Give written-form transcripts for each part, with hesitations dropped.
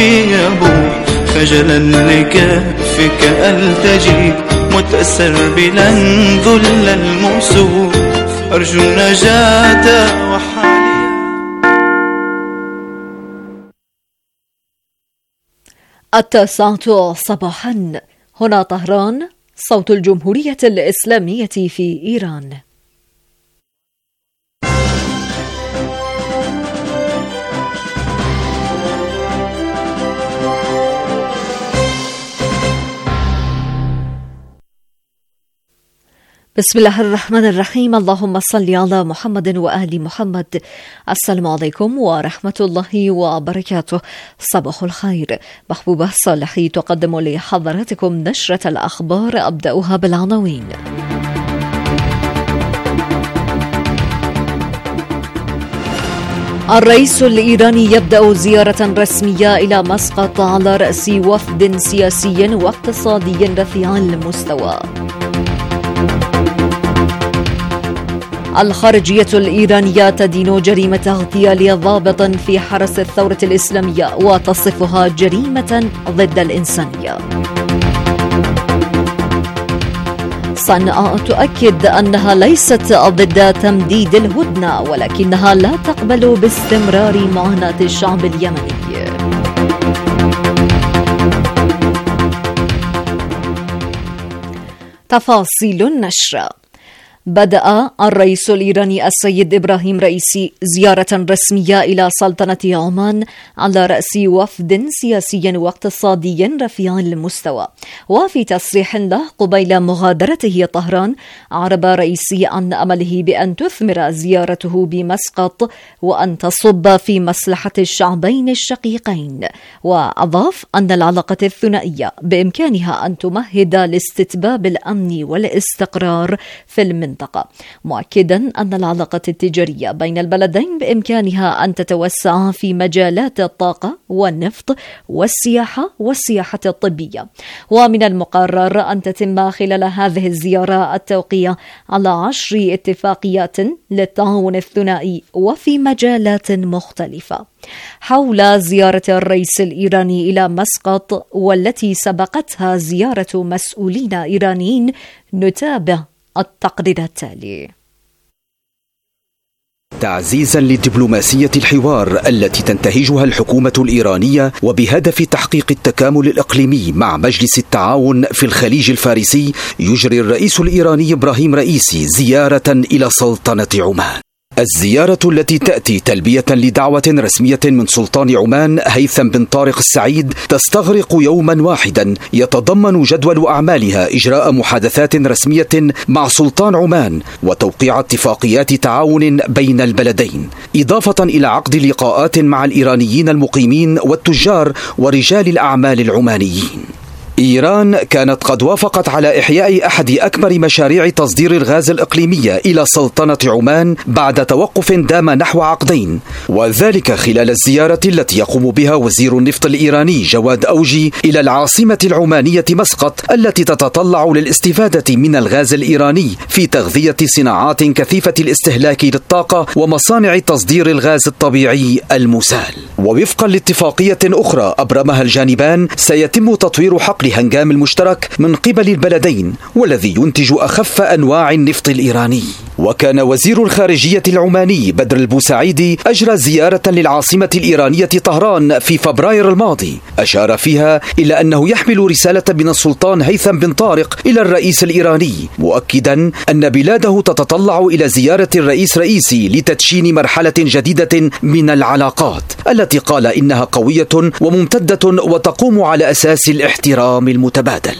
قلبي يبوح خجلا لكفك ألتجي متسربلا ذل المسوح أرجو النجاة وحالي. التاسعة صباحا، هنا طهران، صوت الجمهورية الإسلامية في إيران. بسم الله الرحمن الرحيم. اللهم صل على محمد وآل محمد. السلام عليكم ورحمة الله وبركاته. صباح الخير. محبوبة صالحي تقدم لحضراتكم نشرة الأخبار، أبدأها بالعناوين. الرئيس الإيراني يبدأ زيارة رسمية إلى مسقط على رأس وفد سياسي واقتصادي رفيع المستوى. الخارجية الإيرانية تدين جريمة اغتيال ضابط في حرس الثورة الإسلامية وتصفها جريمة ضد الإنسانية. صنعاء تؤكد أنها ليست ضد تمديد الهدنة، ولكنها لا تقبل باستمرار معاناة الشعب اليمني. تفاصيل النشر. بدأ الرئيس الإيراني السيد إبراهيم رئيسي زيارة رسمية إلى سلطنة عمان على رأس وفد سياسي واقتصادي رفيع المستوى. وفي تصريح له قبيل مغادرته طهران، أعرب رئيسي عن أمله بأن تثمر زيارته بمسقط وأن تصب في مصلحة الشعبين الشقيقين، وأضاف أن العلاقة الثنائية بإمكانها أن تمهد لاستتباب الأمن والاستقرار في المنطقة، مؤكدا أن العلاقة التجارية بين البلدين بإمكانها أن تتوسع في مجالات الطاقة والنفط والسياحة الطبية. ومن المقرر أن تتم خلال هذه الزيارة التوقيع على 10 اتفاقيات للتعاون الثنائي وفي مجالات مختلفة. حول زيارة الرئيس الإيراني إلى مسقط والتي سبقتها زيارة مسؤولين إيرانيين، نتابع التقرير التالي. تعزيزا لدبلوماسية الحوار التي تنتهجها الحكومة الإيرانية وبهدف تحقيق التكامل الإقليمي مع مجلس التعاون في الخليج الفارسي، يجري الرئيس الإيراني إبراهيم رئيسي زيارة إلى سلطنة عمان. الزيارة التي تأتي تلبية لدعوة رسمية من سلطان عمان هيثم بن طارق السعيد تستغرق يوما واحدا يتضمن جدول أعمالها إجراء محادثات رسمية مع سلطان عمان وتوقيع اتفاقيات تعاون بين البلدين، إضافة إلى عقد لقاءات مع الإيرانيين المقيمين والتجار ورجال الأعمال العمانيين. إيران كانت قد وافقت على إحياء أحد أكبر مشاريع تصدير الغاز الإقليمية إلى سلطنة عمان بعد توقف دام نحو عقدين، وذلك خلال الزيارة التي يقوم بها وزير النفط الإيراني جواد أوجي إلى العاصمة العمانية مسقط، التي تتطلع للاستفادة من الغاز الإيراني في تغذية صناعات كثيفة الاستهلاك للطاقة ومصانع تصدير الغاز الطبيعي المسال. ووفقا لاتفاقية أخرى أبرمها الجانبان، سيتم تطوير حقل هنجام المشترك من قبل البلدين، والذي ينتج أخف أنواع النفط الإيراني. وكان وزير الخارجية العماني بدر البوسعيدي أجرى زيارة للعاصمة الإيرانية طهران في فبراير الماضي، أشار فيها إلى أنه يحمل رسالة من السلطان هيثم بن طارق إلى الرئيس الإيراني، مؤكدا أن بلاده تتطلع إلى زيارة الرئيس رئيسي لتدشين مرحلة جديدة من العلاقات التي قال إنها قوية وممتدة وتقوم على أساس الاحترام المتبادل.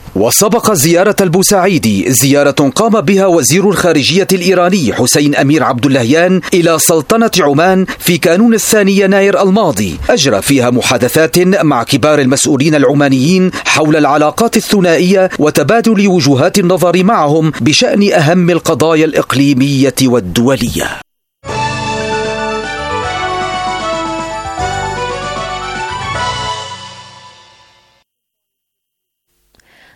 وسبق زيارة البوسعيدي زيارة قام بها وزير الخارجية الإيراني حسين أمير عبد اللهيان إلى سلطنة عمان في كانون 2 يناير الماضي، أجرى فيها محادثات مع كبار المسؤولين العمانيين حول العلاقات الثنائية وتبادل وجهات النظر معهم بشأن أهم القضايا الإقليمية والدولية.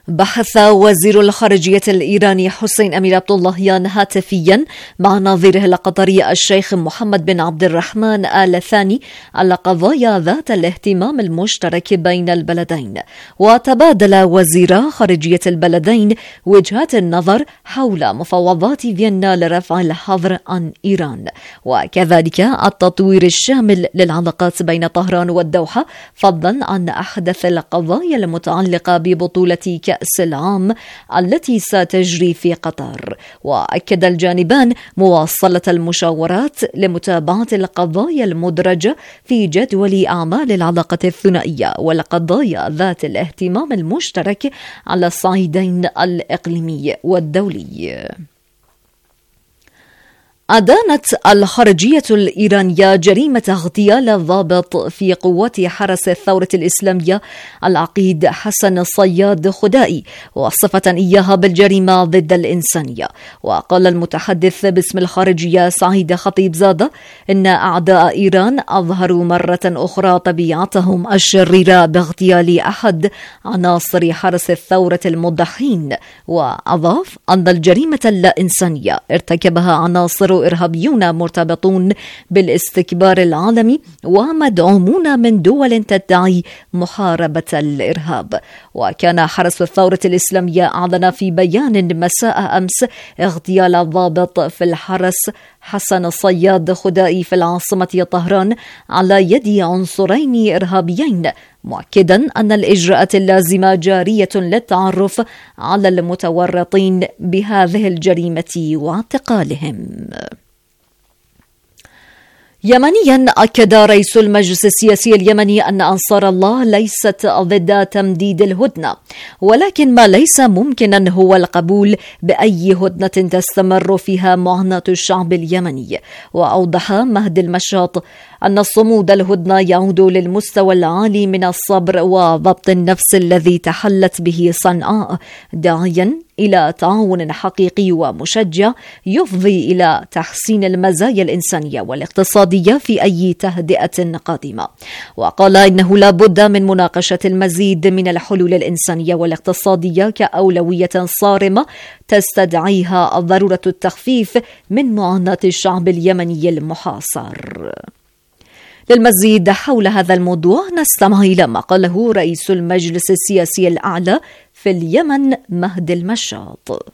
بحث وزير الخارجية الإيراني حسين أمير عبد اللهيان هاتفيا مع نظيره القطري الشيخ محمد بن عبد الرحمن آل ثاني على قضايا ذات الاهتمام المشترك بين البلدين، وتبادل وزيرا خارجية البلدين وجهات النظر حول مفاوضات فيينا لرفع الحظر عن إيران، وكذلك التطوير الشامل للعلاقات بين طهران والدوحة، فضلا عن أحدث القضايا المتعلقة ببطولة كأس العام التي ستجري في قطر. وأكد الجانبان مواصلة المشاورات لمتابعة القضايا المدرجة في جدول أعمال العلاقة الثنائية والقضايا ذات الاهتمام المشترك على الصعيدين الإقليمي والدولي. أدانت الخارجية الإيرانية جريمة اغتيال ضابط في قوات حرس الثورة الإسلامية العقيد حسن صياد خدائي، وصفة إياها بالجريمة ضد الإنسانية. وقال المتحدث باسم الخارجية سعيد خطيب زادة إن أعداء إيران أظهروا مرة أخرى طبيعتهم الشريرة باغتيال أحد عناصر حرس الثورة المضحين، وأضاف أن الجريمة اللا-إنسانية ارتكبها عناصر إرهابيون مرتبطون بالاستكبار العالمي ومدعومون من دول تدعي محاربة الإرهاب. وكان حرس الثورة الإسلامية أعلن في بيان مساء أمس اغتيال الضابط في الحرس حسن صياد خدائي في العاصمة طهران على يد عنصرين إرهابيين، مؤكدا أن الإجراءات اللازمة جارية للتعرف على المتورطين بهذه الجريمة واعتقالهم. يمنيا أكد رئيس المجلس السياسي اليمني أن أنصار الله ليست ضد تمديد الهدنة، ولكن ما ليس ممكنا هو القبول بأي هدنة تستمر فيها معاناة الشعب اليمني. وأوضح مهدي المشاط أن صمود الهدنة يعود للمستوى العالي من الصبر وضبط النفس الذي تحلت به صنعاء، داعيا إلى تعاون حقيقي ومشجع يفضي إلى تحسين المزايا الإنسانية والاقتصادية في أي تهدئة قادمة. وقال إنه لا بد من مناقشة المزيد من الحلول الإنسانية والاقتصادية كأولوية صارمة تستدعيها ضرورة التخفيف من معاناة الشعب اليمني المحاصر. للمزيد حول هذا الموضوع نستمع إلى ما قاله رئيس المجلس السياسي الأعلى في اليمن مهدي المشاط.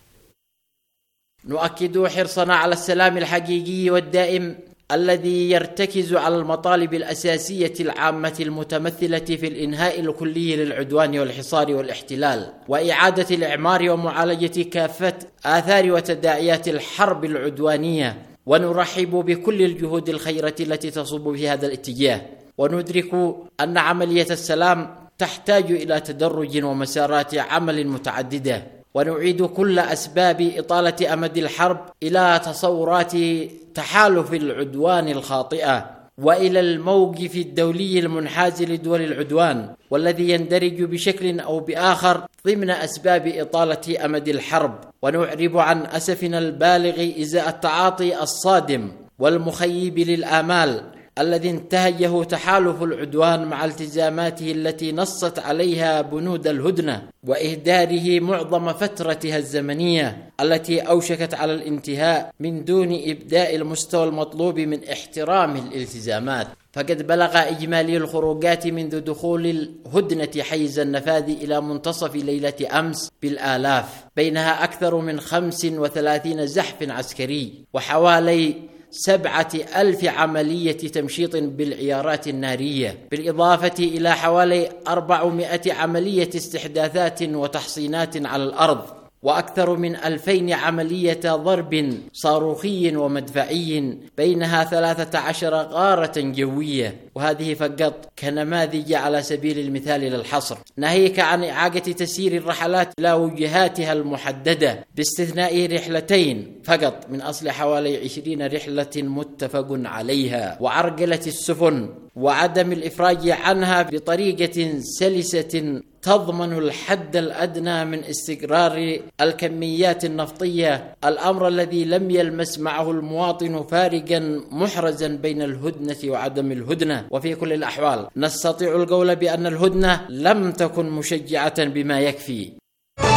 نؤكد حرصنا على السلام الحقيقي والدائم الذي يرتكز على المطالب الأساسية العامة المتمثلة في الإنهاء الكلي للعدوان والحصار والاحتلال، وإعادة الإعمار ومعالجة كافة آثار وتداعيات الحرب العدوانية. ونرحب بكل الجهود الخيرة التي تصب في هذا الاتجاه، وندرك أن عملية السلام تحتاج إلى تدرج ومسارات عمل متعددة، ونعيد كل أسباب إطالة أمد الحرب إلى تصورات تحالف العدوان الخاطئة، وإلى الموقف الدولي المنحاز لدول العدوان، والذي يندرج بشكل أو بآخر ضمن أسباب إطالة أمد الحرب. ونعرب عن أسفنا البالغ إزاء التعاطي الصادم والمخيب للآمال الذي انتهجه تحالف العدوان مع التزاماته التي نصت عليها بنود الهدنة، وإهداره معظم فترتها الزمنية التي أوشكت على الانتهاء من دون إبداء المستوى المطلوب من احترام الالتزامات. فقد بلغ إجمالي الخروجات منذ دخول الهدنة حيز النفاذ إلى منتصف ليلة أمس بالآلاف، بينها أكثر من 35 زحف عسكري وحوالي 7,000 عملية تمشيط بالعيارات النارية، بالإضافة إلى حوالي 400 عملية استحداثات وتحصينات على الأرض، وأكثر من 2000 عملية ضرب صاروخي ومدفعي، بينها 13 غارة جوية، وهذه فقط كنماذج على سبيل المثال للحصر، ناهيك عن إعادة تسيير الرحلات إلى وجهاتها المحددة باستثناء رحلتين فقط من أصل حوالي 20 رحلة متفق عليها، وعرقلة السفن وعدم الإفراج عنها بطريقة سلسة تضمن الحد الأدنى من استقرار الكميات النفطية، الأمر الذي لم يلمس معه المواطن فارقا محرزا بين الهدنة وعدم الهدنة. وفي كل الأحوال نستطيع القول بأن الهدنة لم تكن مشجعة بما يكفي.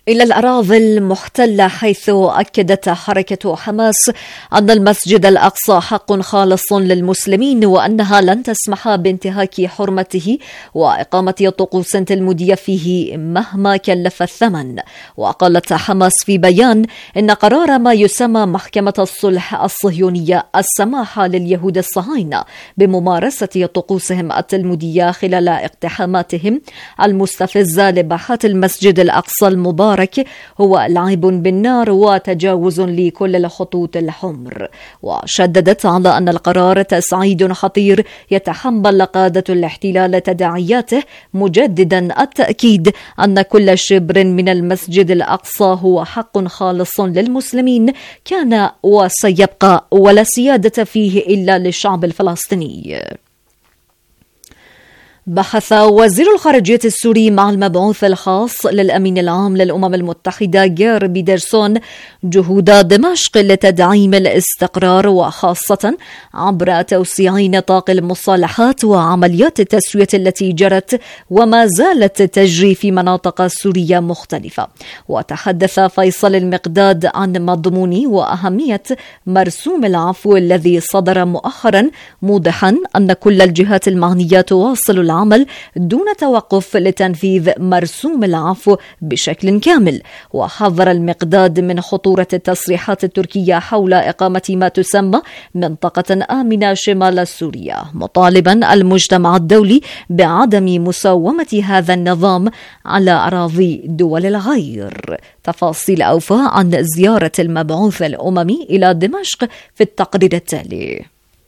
إلى الأراضي المحتلة، حيث أكدت حركة حماس أن المسجد الأقصى حق خالص للمسلمين وأنها لن تسمح بانتهاك حرمته وإقامة طقوس تلمودية فيه مهما كلف الثمن. وقالت حماس في بيان إن قرار ما يسمى محكمة الصلح الصهيونية السماح لليهود الصهاينة بممارسة طقوسهم التلمودية خلال اقتحاماتهم المستفزة لباحات المسجد الأقصى المبارك هو لعب بالنار وتجاوز لكل الخطوط الحمر. وشددت على أن القرار تسعيد خطير يتحمل قادة الاحتلال تداعياته، مجددا التأكيد أن كل شبر من المسجد الأقصى هو حق خالص للمسلمين كان وسيبقى، ولا سيادة فيه إلا للشعب الفلسطيني. بحث وزير الخارجية السوري مع المبعوث الخاص للأمين العام للأمم المتحدة جير بيدرسون جهود دمشق لتدعيم الاستقرار، وخاصة عبر توسيع نطاق المصالحات وعمليات التسوية التي جرت وما زالت تجري في مناطق سورية مختلفة. وتحدث فيصل المقداد عن مضمون وأهمية مرسوم العفو الذي صدر مؤخرا، موضحا أن كل الجهات المعنية تواصل العمل دون توقف لتنفيذ مرسوم العفو بشكل كامل. وحذر المقداد من خطورة التصريحات التركية حول إقامة ما تسمى منطقة آمنة شمال سوريا، مطالبا المجتمع الدولي بعدم مساومة هذا النظام على أراضي دول الغير. تفاصيل أوفى عن زيارة المبعوث الأممي إلى دمشق في التقرير التالي.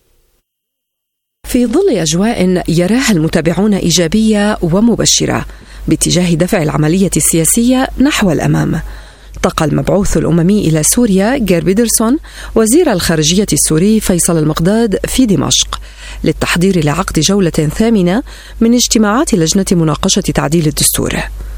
في ظل أجواء يراها المتابعون إيجابية ومبشرة باتجاه دفع العملية السياسية نحو الأمام، التقى المبعوث الأممي إلى سوريا جير بيدرسون وزير الخارجية السوري فيصل المقداد في دمشق للتحضير لعقد جولة ثامنة من اجتماعات لجنة مناقشة تعديل الدستور.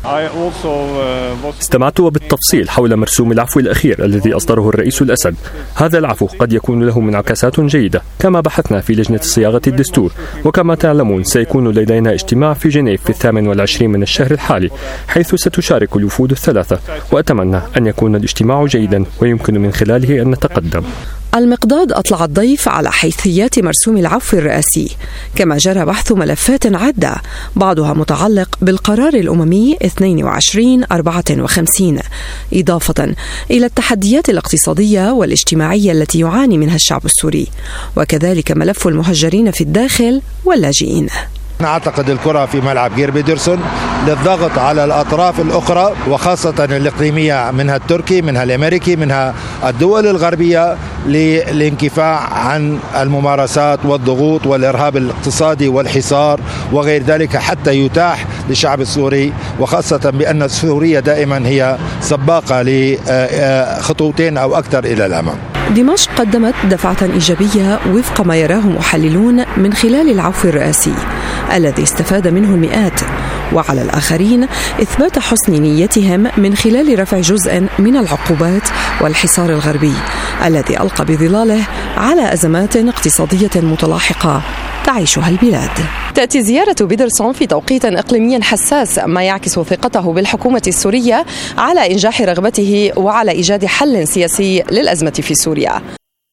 استمعت وبالتفصيل حول مرسوم العفو الأخير الذي أصدره الرئيس الأسد. هذا العفو قد يكون له انعكاسات جيدة، كما بحثنا في لجنة صياغة الدستور. وكما تعلمون سيكون لدينا اجتماع في جنيف في 28 من الشهر الحالي، حيث ستشارك الوفود الثلاثة، وأتمنى أن يكون الاجتماع جيدا ويمكن من خلاله أن نتقدم. المقداد أطلع الضيف على حيثيات مرسوم العفو الرئاسي، كما جرى بحث ملفات عدة بعضها متعلق بالقرار الأممي 2254، إضافة إلى التحديات الاقتصادية والاجتماعية التي يعاني منها الشعب السوري، وكذلك ملف المهجرين في الداخل واللاجئين. أعتقد الكرة في ملعب جير بيدرسون للضغط على الأطراف الأخرى، وخاصة الإقليمية، منها التركي، منها الأمريكي، منها الدول الغربية، للانكفاء عن الممارسات والضغوط والإرهاب الاقتصادي والحصار وغير ذلك، حتى يتاح للشعب السوري، وخاصة بأن سوريا دائما هي سباقة لخطوتين أو أكثر إلى الأمام. دمشق قدمت دفعة إيجابية وفق ما يراه محللون من خلال العفو الرئاسي الذي استفاد منه المئات، وعلى الآخرين إثبات حسن نيتهم من خلال رفع جزء من العقوبات والحصار الغربي الذي ألقى بظلاله على أزمات اقتصادية متلاحقة تعيشها البلاد. تأتي زيارة بيدرسون في توقيت إقليمي حساس، ما يعكس ثقته بالحكومة السورية على إنجاح رغبته وعلى إيجاد حل سياسي للأزمة في سوريا.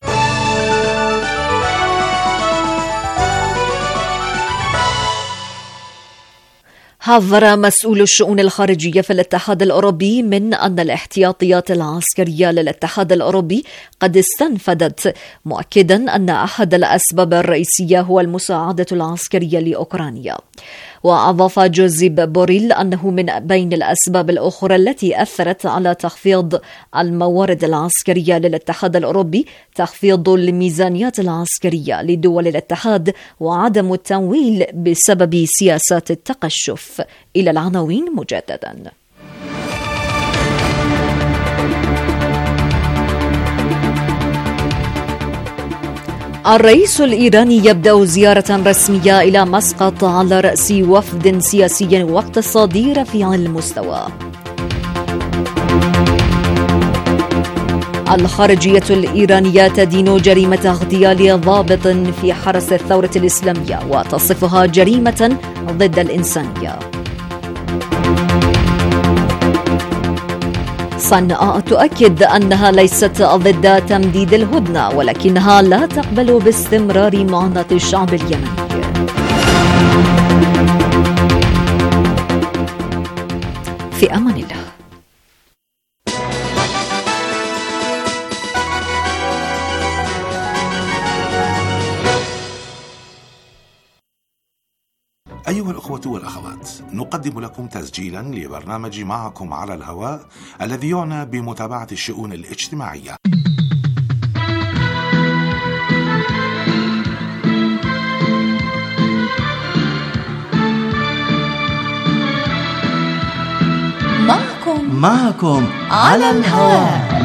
حذر مسؤول الشؤون الخارجية في الاتحاد الأوروبي من أن الاحتياطيات العسكرية للاتحاد الأوروبي قد استنفدت، مؤكدا أن أحد الأسباب الرئيسية هو المساعدة العسكرية لأوكرانيا. وأضاف جوزيب بوريل أنه من بين الأسباب الأخرى التي أثرت على تخفيض الموارد العسكرية للاتحاد الأوروبي تخفيض الميزانيات العسكرية لدول الاتحاد وعدم التمويل بسبب سياسات التقشف. إلى العناوين مجددا. الرئيس الإيراني يبدأ زيارة رسمية إلى مسقط على رأس وفد سياسي واقتصادي رفيع المستوى. الخارجية الإيرانية تدين جريمة اغتيال ضابط في حرس الثورة الإسلامية وتصفها جريمة ضد الإنسانية. صنعاء تؤكد أنها ليست ضد تمديد الهدنة، ولكنها لا تقبل باستمرار معاناة الشعب اليمني. في أمان الله. أيها الأخوة والأخوات، نقدم لكم تسجيلا لبرنامج معكم على الهواء الذي يعنى بمتابعة الشؤون الاجتماعية. معكم على الهواء.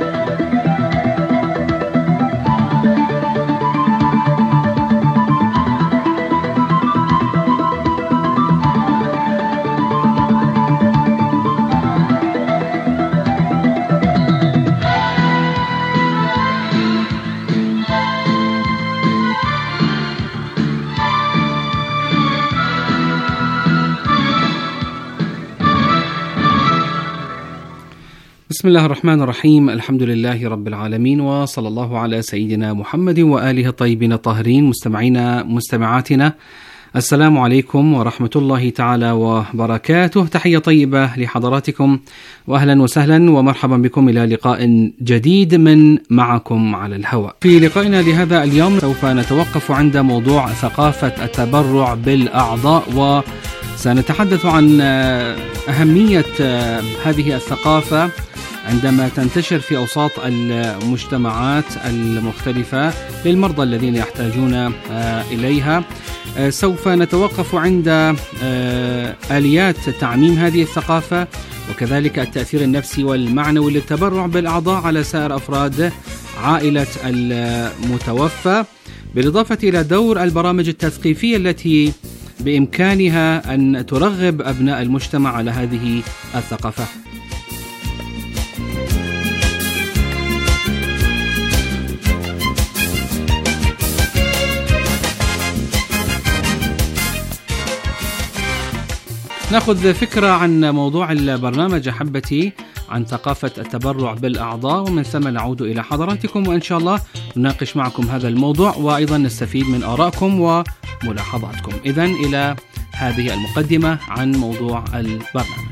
بسم الله الرحمن الرحيم. الحمد لله رب العالمين، وصلى الله على سيدنا محمد وآله الطيبين الطاهرين. مستمعاتنا، السلام عليكم ورحمة الله تعالى وبركاته. تحية طيبة لحضراتكم، وأهلا وسهلا ومرحبا بكم إلى لقاء جديد من معكم على الهواء. في لقائنا لهذا اليوم سوف نتوقف عند موضوع ثقافة التبرع بالأعضاء، وسنتحدث عن أهمية هذه الثقافة عندما تنتشر في أوساط المجتمعات المختلفة للمرضى الذين يحتاجون إليها. سوف نتوقف عند آليات تعميم هذه الثقافة، وكذلك التأثير النفسي والمعنوي للتبرع بالأعضاء على سائر أفراد عائلة المتوفى، بالإضافة إلى دور البرامج التثقيفية التي بإمكانها أن ترغب أبناء المجتمع على هذه الثقافة. نأخذ فكرة عن موضوع البرنامج أحبتي، عن ثقافة التبرع بالأعضاء، ومن ثم نعود إلى حضراتكم، وإن شاء الله نناقش معكم هذا الموضوع، وأيضا نستفيد من آرائكم وملاحظاتكم. إذن إلى هذه المقدمة عن موضوع البرنامج.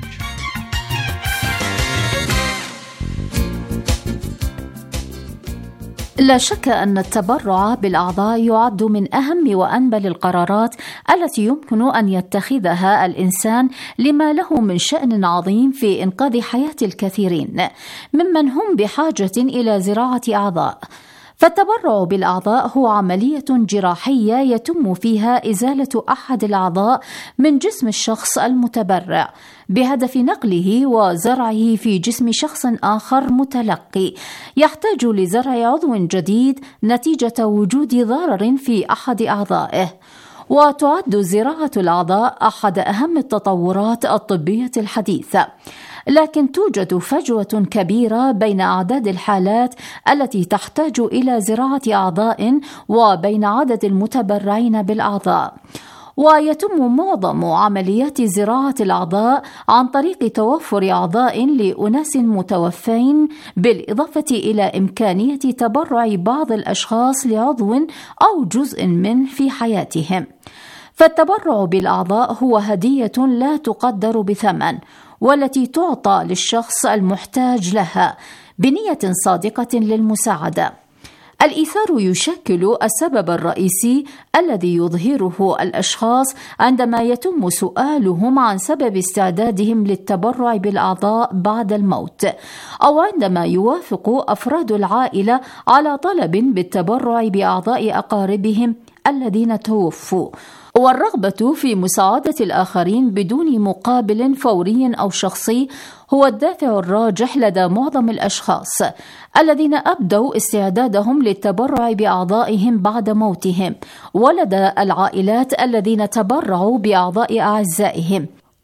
لا شك أن التبرع بالأعضاء يعد من أهم وأنبل القرارات التي يمكن أن يتخذها الإنسان، لما له من شأن عظيم في إنقاذ حياة الكثيرين ممن هم بحاجة إلى زراعة أعضاء. فالتبرع بالأعضاء هو عملية جراحية يتم فيها إزالة أحد الأعضاء من جسم الشخص المتبرع بهدف نقله وزرعه في جسم شخص آخر متلقي يحتاج لزرع عضو جديد نتيجة وجود ضرر في أحد أعضائه. وتعد زراعة الأعضاء أحد أهم التطورات الطبية الحديثة، لكن توجد فجوة كبيرة بين أعداد الحالات التي تحتاج إلى زراعة أعضاء وبين عدد المتبرعين بالأعضاء. ويتم معظم عمليات زراعة الأعضاء عن طريق توفر أعضاء لأناس متوفين، بالإضافة إلى إمكانية تبرع بعض الأشخاص لعضو أو جزء منه في حياتهم. فالتبرع بالأعضاء هو هدية لا تقدر بثمن، والتي تعطى للشخص المحتاج لها بنية صادقة للمساعدة. الإيثار يشكل السبب الرئيسي الذي يظهره الأشخاص عندما يتم سؤالهم عن سبب استعدادهم للتبرع بالأعضاء بعد الموت، أو عندما يوافق أفراد العائلة على طلب بالتبرع بأعضاء أقاربهم الذين توفوا. والرغبة في مساعدة الآخرين بدون مقابل فوري أو شخصي هو الدافع الراجح لدى معظم الأشخاص الذين أبدوا استعدادهم للتبرع بأعضائهم بعد موتهم، ولدى العائلات الذين تبرعوا بأعضاء أعزائهم.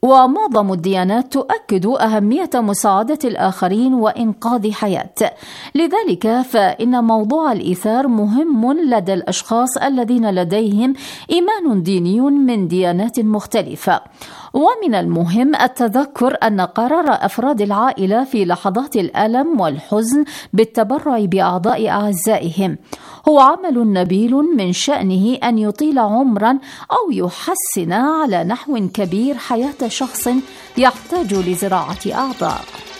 ومعظم الديانات تؤكد أهمية مساعدة الآخرين وإنقاذ حياة. لذلك فإن موضوع الإيثار مهم لدى الأشخاص الذين لديهم إيمان ديني من ديانات مختلفة. ومن المهم التذكر أن قرار أفراد العائلة في لحظات الألم والحزن بالتبرع بأعضاء أعزائهم هو عمل نبيل من شأنه أن يطيل عمرا أو يحسن على نحو كبير حياة شخص يحتاج لزراعة أعضاء.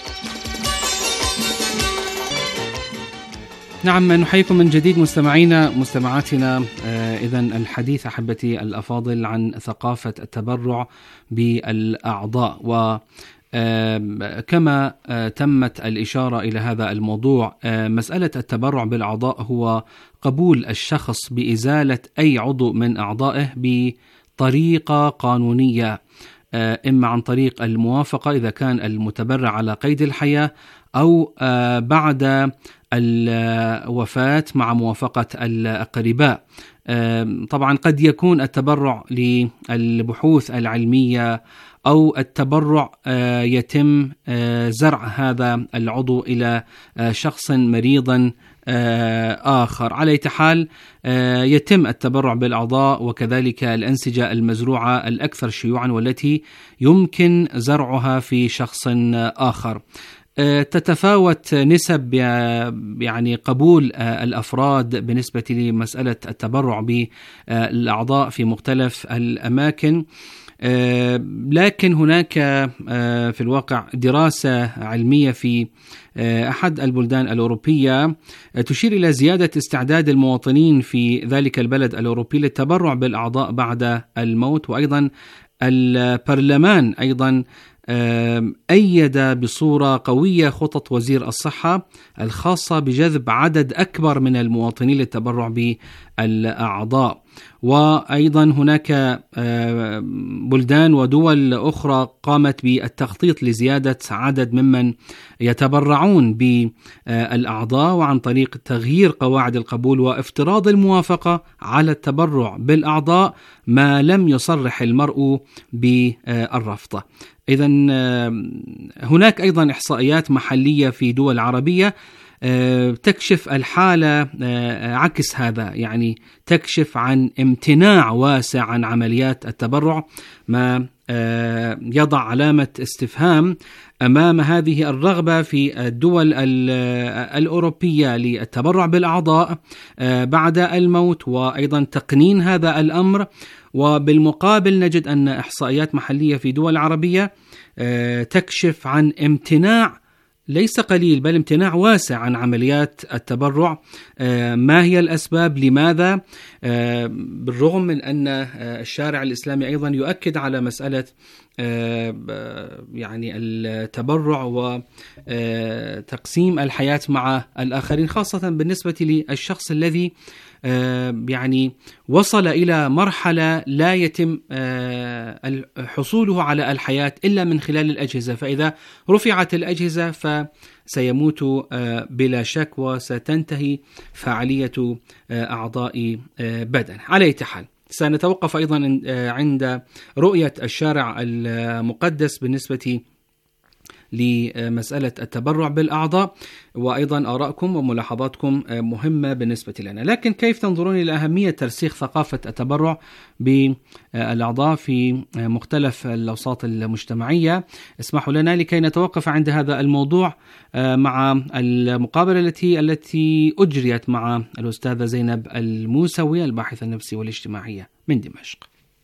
نعم، نحييكم من جديد مستمعاتنا. إذن الحديث أحبتي الأفاضل عن ثقافة التبرع بالأعضاء، وكما تمت الإشارة إلى هذا الموضوع، مسألة التبرع بالأعضاء هو قبول الشخص بإزالة أي عضو من أعضائه بطريقة قانونية، إما عن طريق الموافقة إذا كان المتبرع على قيد الحياة، أو بعد الوفاة مع موافقة الأقرباء. طبعا قد يكون التبرع للبحوث العلمية أو التبرع يتم زرع هذا العضو إلى شخص مريض آخر. على أي حال يتم التبرع بالأعضاء وكذلك الأنسجة المزروعة الأكثر شيوعا والتي يمكن زرعها في شخص آخر. تتفاوت نسب يعني قبول الأفراد بالنسبة لمسألة التبرع بالأعضاء في مختلف الأماكن، لكن هناك في الواقع دراسة علمية في أحد البلدان الأوروبية تشير إلى زيادة استعداد المواطنين في ذلك البلد الأوروبي للتبرع بالأعضاء بعد الموت. وأيضا البرلمان أيضا أيد بصورة قوية خطط وزير الصحة الخاصة بجذب عدد أكبر من المواطنين للتبرع بالأعضاء. وأيضا هناك بلدان ودول أخرى قامت بالتخطيط لزيادة عدد ممن يتبرعون بالأعضاء، وعن طريق تغيير قواعد القبول وافتراض الموافقة على التبرع بالأعضاء ما لم يصرح المرء بالرفض. إذن هناك أيضا إحصائيات محلية في دول عربية تكشف الحالة عكس هذا، يعني تكشف عن امتناع واسع عن عمليات التبرع، ما يضع علامة استفهام أمام هذه الرغبة في الدول الأوروبية للتبرع بالأعضاء بعد الموت، وأيضا تقنين هذا الأمر. وبالمقابل نجد أن إحصائيات محلية في دول عربية تكشف عن امتناع ليس قليل بل امتناع واسع عن عمليات التبرع. ما هي الأسباب؟ لماذا؟ بالرغم من أن الشارع الإسلامي أيضا يؤكد على مسألة يعني التبرع وتقسيم الحياة مع الآخرين، خاصة بالنسبة للشخص الذي يعني وصل إلى مرحلة لا يتم حصوله على الحياة إلا من خلال الأجهزة، فإذا رفعت الأجهزة فسيموت بلا شك وستنتهي فعالية أعضاء بدن. على أي حال سنتوقف أيضا عند رؤية الشارع المقدس بالنسبة لمسألة التبرع بالأعضاء، وأيضا آراءكم وملاحظاتكم مهمة بالنسبة لنا. لكن كيف تنظرون إلى أهمية ترسيخ ثقافة التبرع بالأعضاء في مختلف الأوساط المجتمعية؟ اسمحوا لنا لكي نتوقف عند هذا الموضوع مع المقابلة التي أجريت مع الأستاذة زينب الموسوي الباحثة النفسية والاجتماعية من دمشق.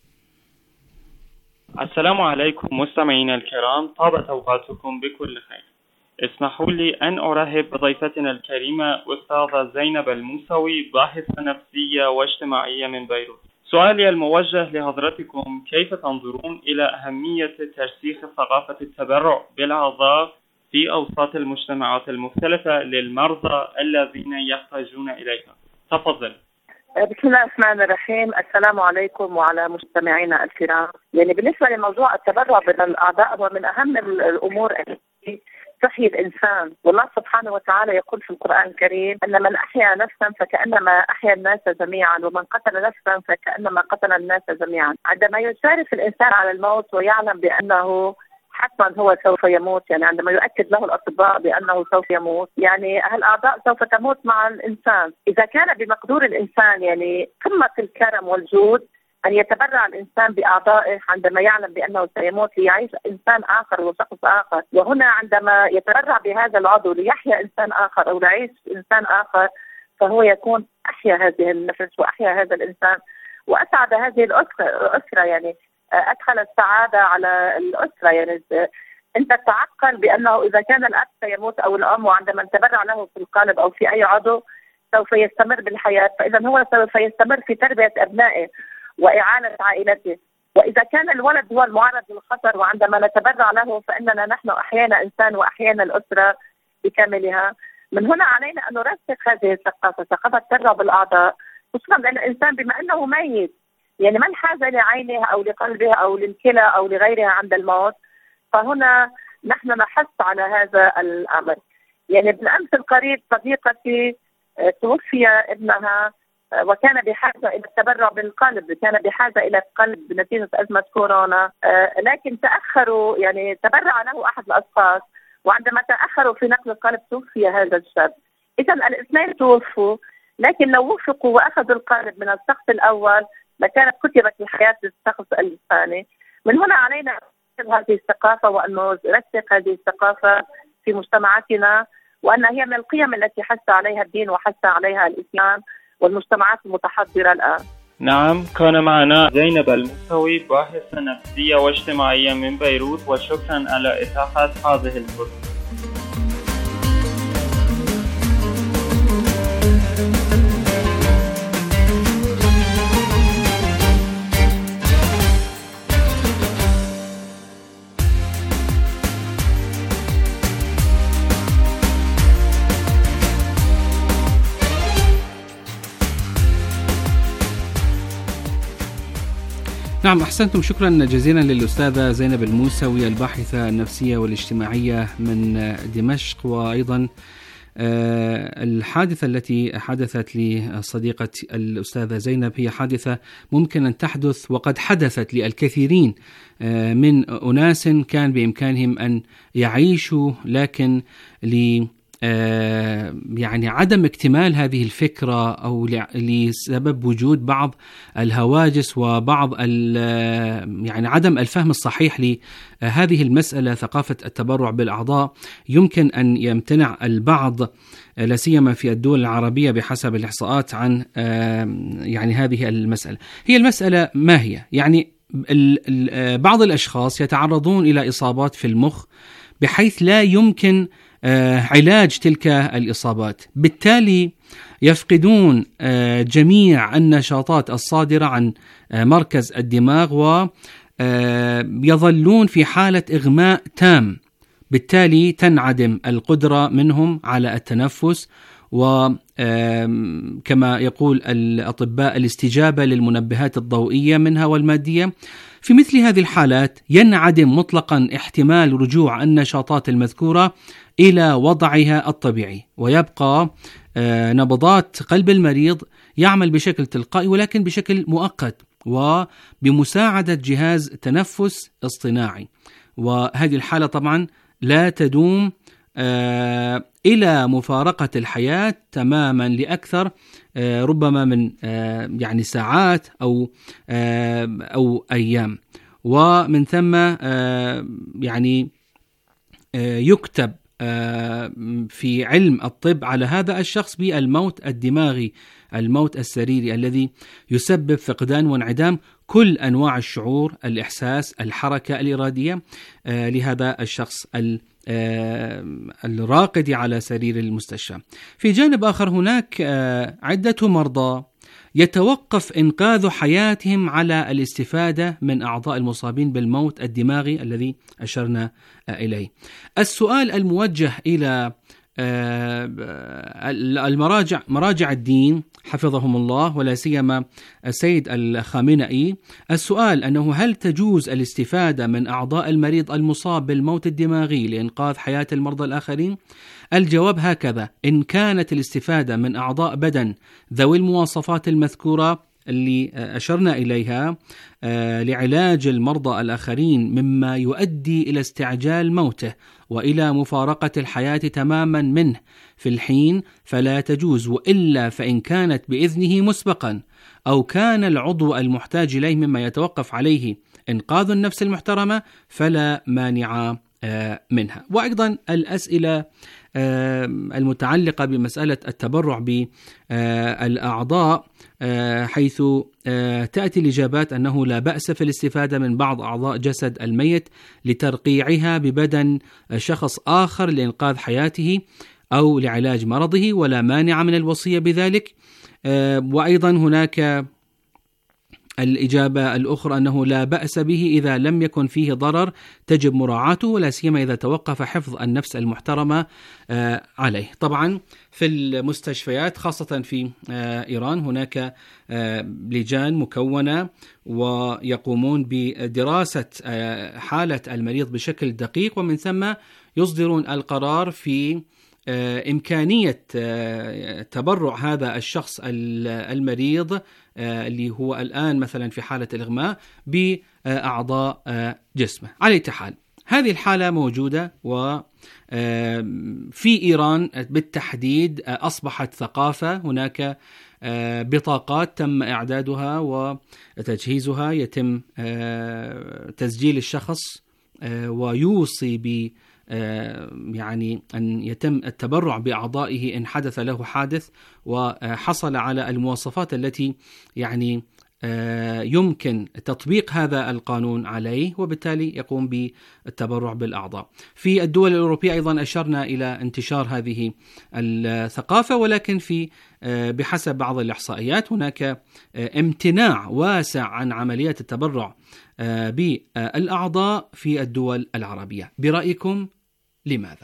السلام عليكم مستمعينا الكرام، طابت أوقاتكم بكل خير. اسمحوا لي أن أرحب بضيفتنا الكريمة أستاذة زينب الموسوي، باحثة نفسية واجتماعية من بيروت. سؤالي الموجه لحضرتكم: كيف تنظرون إلى أهمية ترسيخ ثقافة التبرع بالأعضاء في أوساط المجتمعات المختلفة للمرضى الذين يحتاجون إليها؟ تفضل. بسم الله الرحمن الرحيم. السلام عليكم وعلى مستمعينا الكرام. يعني بالنسبة لموضوع التبرع بالأعضاء هو من أهم الأمور تحيي الإنسان. والله سبحانه وتعالى يقول في القرآن الكريم أن من أحيا نفسا فكأنما أحيا الناس جميعا، ومن قتل نفسا فكأنما قتل الناس جميعا. عندما يشارف الإنسان على الموت ويعلم بأنه حتما هو سوف يموت، يعني عندما يؤكد له الأطباء بأنه سوف يموت، يعني هالأعضاء سوف تموت مع الإنسان. إذا كان بمقدور الإنسان يعني قمة الكرم والجود أن يتبرع الإنسان بأعضائه عندما يعلم بأنه سيموت ليعيش إنسان آخر وشخص آخر، وهنا عندما يتبرع بهذا العضو ليحيا إنسان آخر أو ليعيش إنسان آخر، فهو يكون أحيا هذه النفس وأحيا هذا الإنسان وأسعد هذه الأسرة، يعني أدخل السعادة على الأسرة. يعني أنت تعقل بأنه إذا كان الأب سيموت أو الأم، وعندما تبرع له في القلب أو في أي عضو سوف يستمر بالحياة، فإذا هو سوف يستمر في تربية أبنائه وإعانة عائلته. وإذا كان الولد هو المعرض للخطر وعندما نتبرع له فإننا نحن أحيانا إنسان وأحيانا الأسرة بكاملها. من هنا علينا أن نرسخ هذه الثقافة، ثقافة التبرع بالأعضاء، خصوصا لأن الإنسان بما أنه ميت، يعني من حاجة لعينها أو لقلبها أو للكلى أو لغيرها عند الموت، فهنا نحن نحث على هذا الأمر. يعني بالأمس القريب صديقتي توفي ابنها وكان بحاجة إلى التبرع بالقلب، كان بحاجة إلى القلب بنتيجة أزمة كورونا، لكن تأخروا، يعني تبرع له أحد الأشخاص، وعندما تأخروا في نقل القلب توفي هذا الشاب. إذا الاثنين توفوا، لكن لو وفقوا وأخذوا القلب من الشخص الأول لكانت كتبت الحياة للشخص الثاني. من هنا علينا أن هذه الثقافة وأن نرسخ هذه الثقافة في مجتمعاتنا، وأن هي من القيم التي حث عليها الدين وحث عليها الإسلام والمجتمعات المتحضرة الآن. نعم، كان معنا زينب الموسوي، باحثة نفسية واجتماعية من بيروت، وشكرا على إتاحة هذه الفرصة. نعم، أحسنتم. شكرا جزيلا للأستاذة زينب الموسوي، الباحثة النفسية والاجتماعية من دمشق. وأيضا الحادثة التي حدثت لصديقة الأستاذة زينب هي حادثة ممكن أن تحدث وقد حدثت للكثيرين من أناس كان بإمكانهم أن يعيشوا، لكن يعني عدم اكتمال هذه الفكرة أو لسبب وجود بعض الهواجس وبعض يعني عدم الفهم الصحيح لهذه المسألة، ثقافة التبرع بالأعضاء، يمكن أن يمتنع البعض لا سيما في الدول العربية بحسب الإحصاءات عن يعني هذه المسألة. هي المسألة ما هي؟ يعني بعض الأشخاص يتعرضون إلى إصابات في المخ بحيث لا يمكن علاج تلك الإصابات، بالتالي يفقدون جميع النشاطات الصادرة عن مركز الدماغ ويظلون في حالة إغماء تام، بالتالي تنعدم القدرة منهم على التنفس، وكما يقول الأطباء الاستجابة للمنبهات الضوئية منها والمادية. في مثل هذه الحالات ينعدم مطلقا احتمال رجوع النشاطات المذكورة إلى وضعها الطبيعي، ويبقى نبضات قلب المريض يعمل بشكل تلقائي ولكن بشكل مؤقت وبمساعدة جهاز تنفس اصطناعي. وهذه الحالة طبعا لا تدوم إلى مفارقة الحياة تماما لأكثر ربما من يعني ساعات أو أيام، ومن ثم يعني يكتب في علم الطب على هذا الشخص بالموت الدماغي، الموت السريري الذي يسبب فقدان وانعدام كل أنواع الشعور، الإحساس، الحركة الإرادية لهذا الشخص الراقد على سرير المستشفى. في جانب آخر هناك عدة مرضى يتوقف إنقاذ حياتهم على الاستفادة من أعضاء المصابين بالموت الدماغي الذي أشرنا إليه. السؤال الموجه إلى مراجع الدين حفظهم الله ولا سيما السيد الخامنئي. السؤال أنه هل تجوز الاستفادة من أعضاء المريض المصاب بالموت الدماغي لإنقاذ حياة المرضى الآخرين؟ الجواب هكذا: إن كانت الاستفادة من أعضاء بدن ذوي المواصفات المذكورة اللي أشرنا إليها لعلاج المرضى الآخرين مما يؤدي إلى استعجال موته وإلى مفارقة الحياة تماما منه في الحين فلا تجوز، وإلا فإن كانت بإذنه مسبقا أو كان العضو المحتاج إليه مما يتوقف عليه إنقاذ النفس المحترمة فلا مانع منها. وأيضا الأسئلة المتعلقة بمسألة التبرع بالأعضاء، حيث تأتي الإجابات أنه لا بأس في الاستفادة من بعض أعضاء جسد الميت لترقيعها ببدن شخص آخر لإنقاذ حياته أو لعلاج مرضه، ولا مانع من الوصية بذلك. وأيضا هناك الإجابة الأخرى أنه لا بأس به إذا لم يكن فيه ضرر تجب مراعاته، ولا سيما إذا توقف حفظ النفس المحترمة عليه. طبعا في المستشفيات خاصة في إيران هناك لجان مكونة ويقومون بدراسة حالة المريض بشكل دقيق، ومن ثم يصدرون القرار في إمكانية تبرع هذا الشخص المريض اللي هو الآن مثلا في حالة الإغماء بأعضاء جسمه. على أي حال هذه الحالة موجودة، وفي إيران بالتحديد أصبحت ثقافة. هناك بطاقات تم إعدادها وتجهيزها، يتم تسجيل الشخص ويوصي ب يعني أن يتم التبرع بأعضائه إن حدث له حادث وحصل على المواصفات التي يعني يمكن تطبيق هذا القانون عليه، وبالتالي يقوم بالتبرع بالأعضاء. في الدول الأوروبية أيضا أشرنا إلى انتشار هذه الثقافة، ولكن بحسب بعض الإحصائيات هناك امتناع واسع عن عملية التبرع بالأعضاء في الدول العربية. برأيكم لماذا؟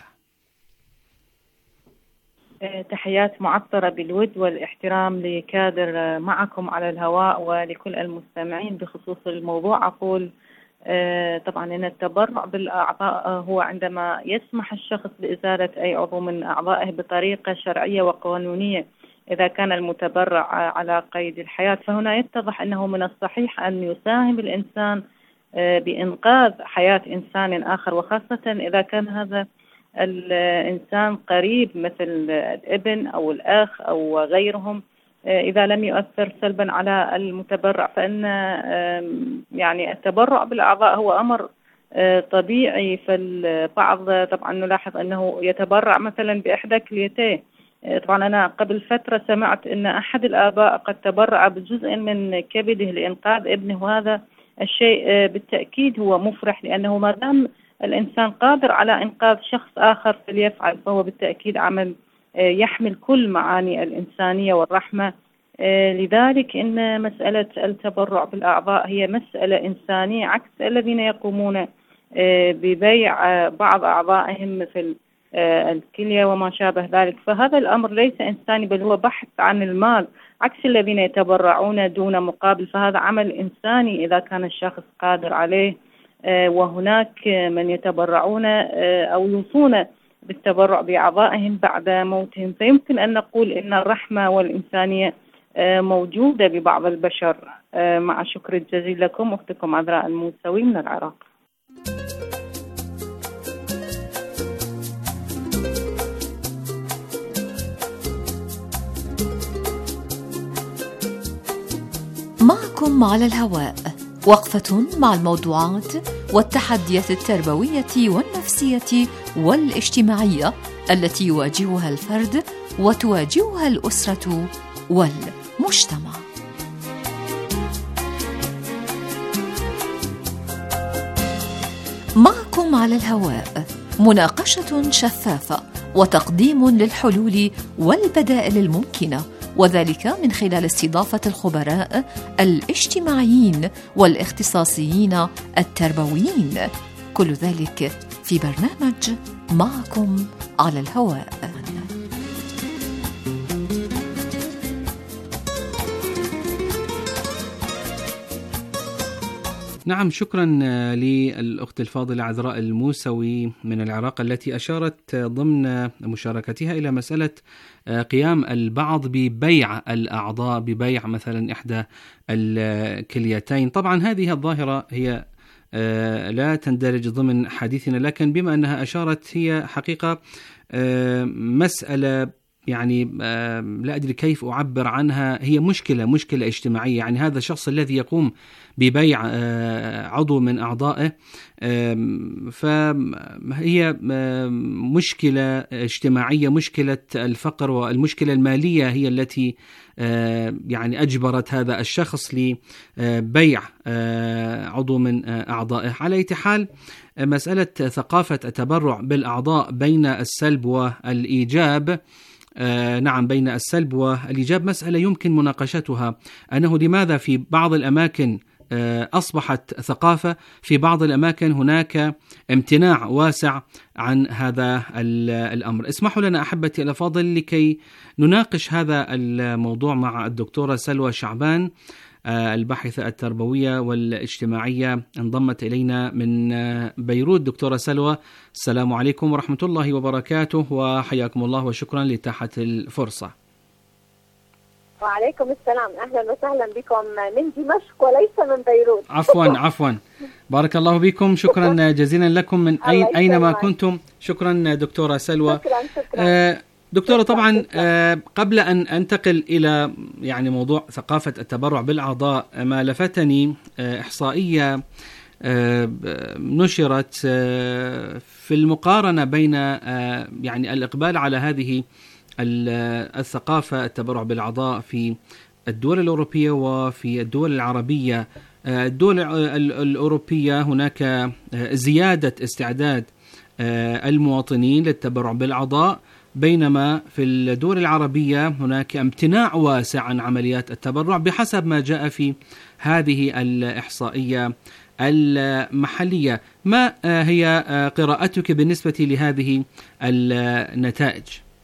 تحيات معطرة بالود والاحترام لكادر معكم على الهواء ولكل المستمعين. بخصوص الموضوع أقول طبعا أن التبرع بالأعضاء هو عندما يسمح الشخص بإزالة أي عضو من أعضائه بطريقة شرعية وقانونية إذا كان المتبرع على قيد الحياة، فهنا يتضح أنه من الصحيح أن يساهم الإنسان بإنقاذ حياة إنسان آخر، وخاصة إذا كان هذا الإنسان قريب مثل الابن أو الأخ أو غيرهم، إذا لم يؤثر سلبا على المتبرع. فإن يعني التبرع بالأعضاء هو أمر طبيعي. فالبعض طبعا نلاحظ أنه يتبرع مثلا بإحدى كليتيه. طبعا أنا قبل فترة سمعت أن أحد الآباء قد تبرع بجزء من كبده لإنقاذ ابنه، وهذا الشيء بالتأكيد هو مفرح، لأنه ما دام الإنسان قادر على إنقاذ شخص آخر فليفعل، فهو بالتأكيد عمل يحمل كل معاني الإنسانية والرحمة. لذلك إن مسألة التبرع بالأعضاء هي مسألة إنسانية، عكس الذين يقومون ببيع بعض أعضائهم مثل الكلية وما شابه ذلك. فهذا الأمر ليس إنساني، بل هو بحث عن المال، عكس الذين يتبرعون دون مقابل. فهذا عمل إنساني إذا كان الشخص قادر عليه، وهناك من يتبرعون أو يوصون بالتبرع بأعضائهم بعد موتهم. فيمكن أن نقول إن الرحمة والإنسانية موجودة ببعض البشر. مع شكر الجزيل لكم، أختكم عذراء الموسوي من العراق. معكم على الهواء، وقفة مع الموضوعات والتحديات التربوية والنفسية والاجتماعية التي يواجهها الفرد وتواجهها الأسرة والمجتمع. معكم على الهواء، مناقشة شفافة وتقديم للحلول والبدائل الممكنة، وذلك من خلال استضافة الخبراء الاجتماعيين والاختصاصيين التربويين، كل ذلك في برنامج معكم على الهواء. نعم، شكرا للأخت الفاضلة عذراء الموسوي من العراق التي أشارت ضمن مشاركتها إلى مسألة قيام البعض ببيع الأعضاء، ببيع مثلا إحدى الكليتين. طبعا هذه الظاهرة هي لا تندرج ضمن حديثنا، لكن بما أنها أشارت هي حقيقة مسألة يعني لا أدري كيف أعبر عنها، هي مشكلة اجتماعية. يعني هذا الشخص الذي يقوم ببيع عضو من أعضائه فهي مشكلة اجتماعية، مشكلة الفقر والمشكلة المالية هي التي يعني أجبرت هذا الشخص لبيع عضو من أعضائه. على أي حال، مسألة ثقافة التبرع بالأعضاء بين السلب والإيجاب، نعم بين السلب والإيجاب، مسألة يمكن مناقشتها، أنه لماذا في بعض الأماكن أصبحت ثقافة، في بعض الأماكن هناك امتناع واسع عن هذا الأمر. اسمحوا لنا أحبتي الأفاضل لكي نناقش هذا الموضوع مع الدكتورة سلوى شعبان، الباحثة التربوية والاجتماعية، انضمت إلينا من بيروت. دكتورة سلوى، السلام عليكم ورحمة الله وبركاته، وحياكم الله وشكرا لإتاحة الفرصة. وعليكم السلام، أهلا وسهلا بكم من دمشق وليس من بيروت. عفوا بارك الله بكم، شكرا جزيلا لكم من أينما كنتم. شكرا دكتورة سلوى. شكرا. دكتورة، طبعا قبل أن أنتقل إلى يعني موضوع ثقافة التبرع بالأعضاء، ما لفتني إحصائية نشرت في المقارنة بين يعني الإقبال على هذه الثقافة التبرع بالأعضاء في الدول الأوروبية وفي الدول العربية. الدول الأوروبية هناك زيادة استعداد المواطنين للتبرع بالأعضاء، بينما في الدول العربية هناك امتناع واسع عن عمليات التبرع بحسب ما جاء في هذه الإحصائية المحلية. ما هي قراءتك بالنسبة لهذه النتائج؟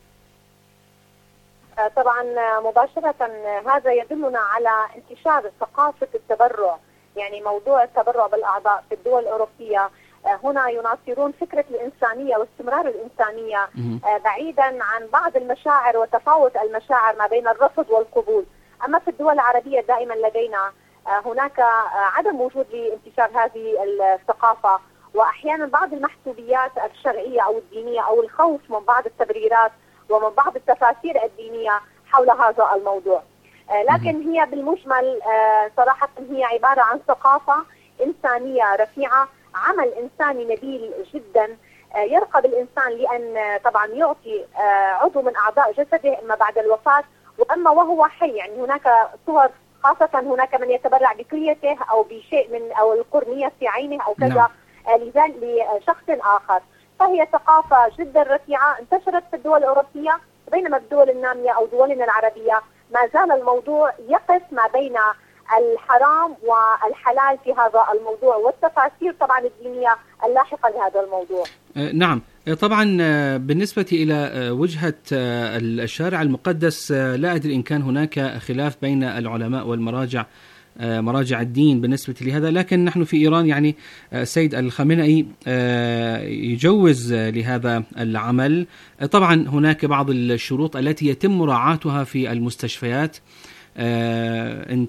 طبعا مباشرة هذا يدلنا على انتشار ثقافة التبرع، يعني موضوع التبرع بالأعضاء في الدول الأوروبية هنا يناصرون فكرة الإنسانية واستمرار الإنسانية بعيدا عن بعض المشاعر وتفاوت المشاعر ما بين الرفض والقبول. أما في الدول العربية دائما لدينا هناك عدم وجود لانتشار هذه الثقافة، وأحيانا بعض المحسوبيات الشرعية أو الدينية أو الخوف من بعض التبريرات ومن بعض التفاسير الدينية حول هذا الموضوع. لكن هي بالمجمل صراحة هي عبارة عن ثقافة إنسانية رفيعة، عمل إنساني نبيل جدا يرقى بالإنسان لأن طبعا يعطي عضو من أعضاء جسده إما بعد الوفاة وأما وهو حي. يعني هناك صور، خاصة هناك من يتبرع بكليته أو بشيء من أو القرنية في عينه أو كذا لشخص آخر. فهي ثقافة جدا رفيعة انتشرت في الدول الأوروبية، بينما الدول النامية أو دولنا العربية ما زال الموضوع يقف ما بين الحرام والحلال في هذا الموضوع، والتفاسير طبعا الدينية اللاحقة لهذا الموضوع. نعم، طبعا بالنسبة إلى وجهة الشارع المقدس، لا أدري إن كان هناك خلاف بين العلماء والمراجع، مراجع الدين بالنسبة لهذا، لكن نحن في إيران يعني السيد الخامنئي يجوز لهذا العمل. طبعا هناك بعض الشروط التي يتم مراعاتها في المستشفيات. إن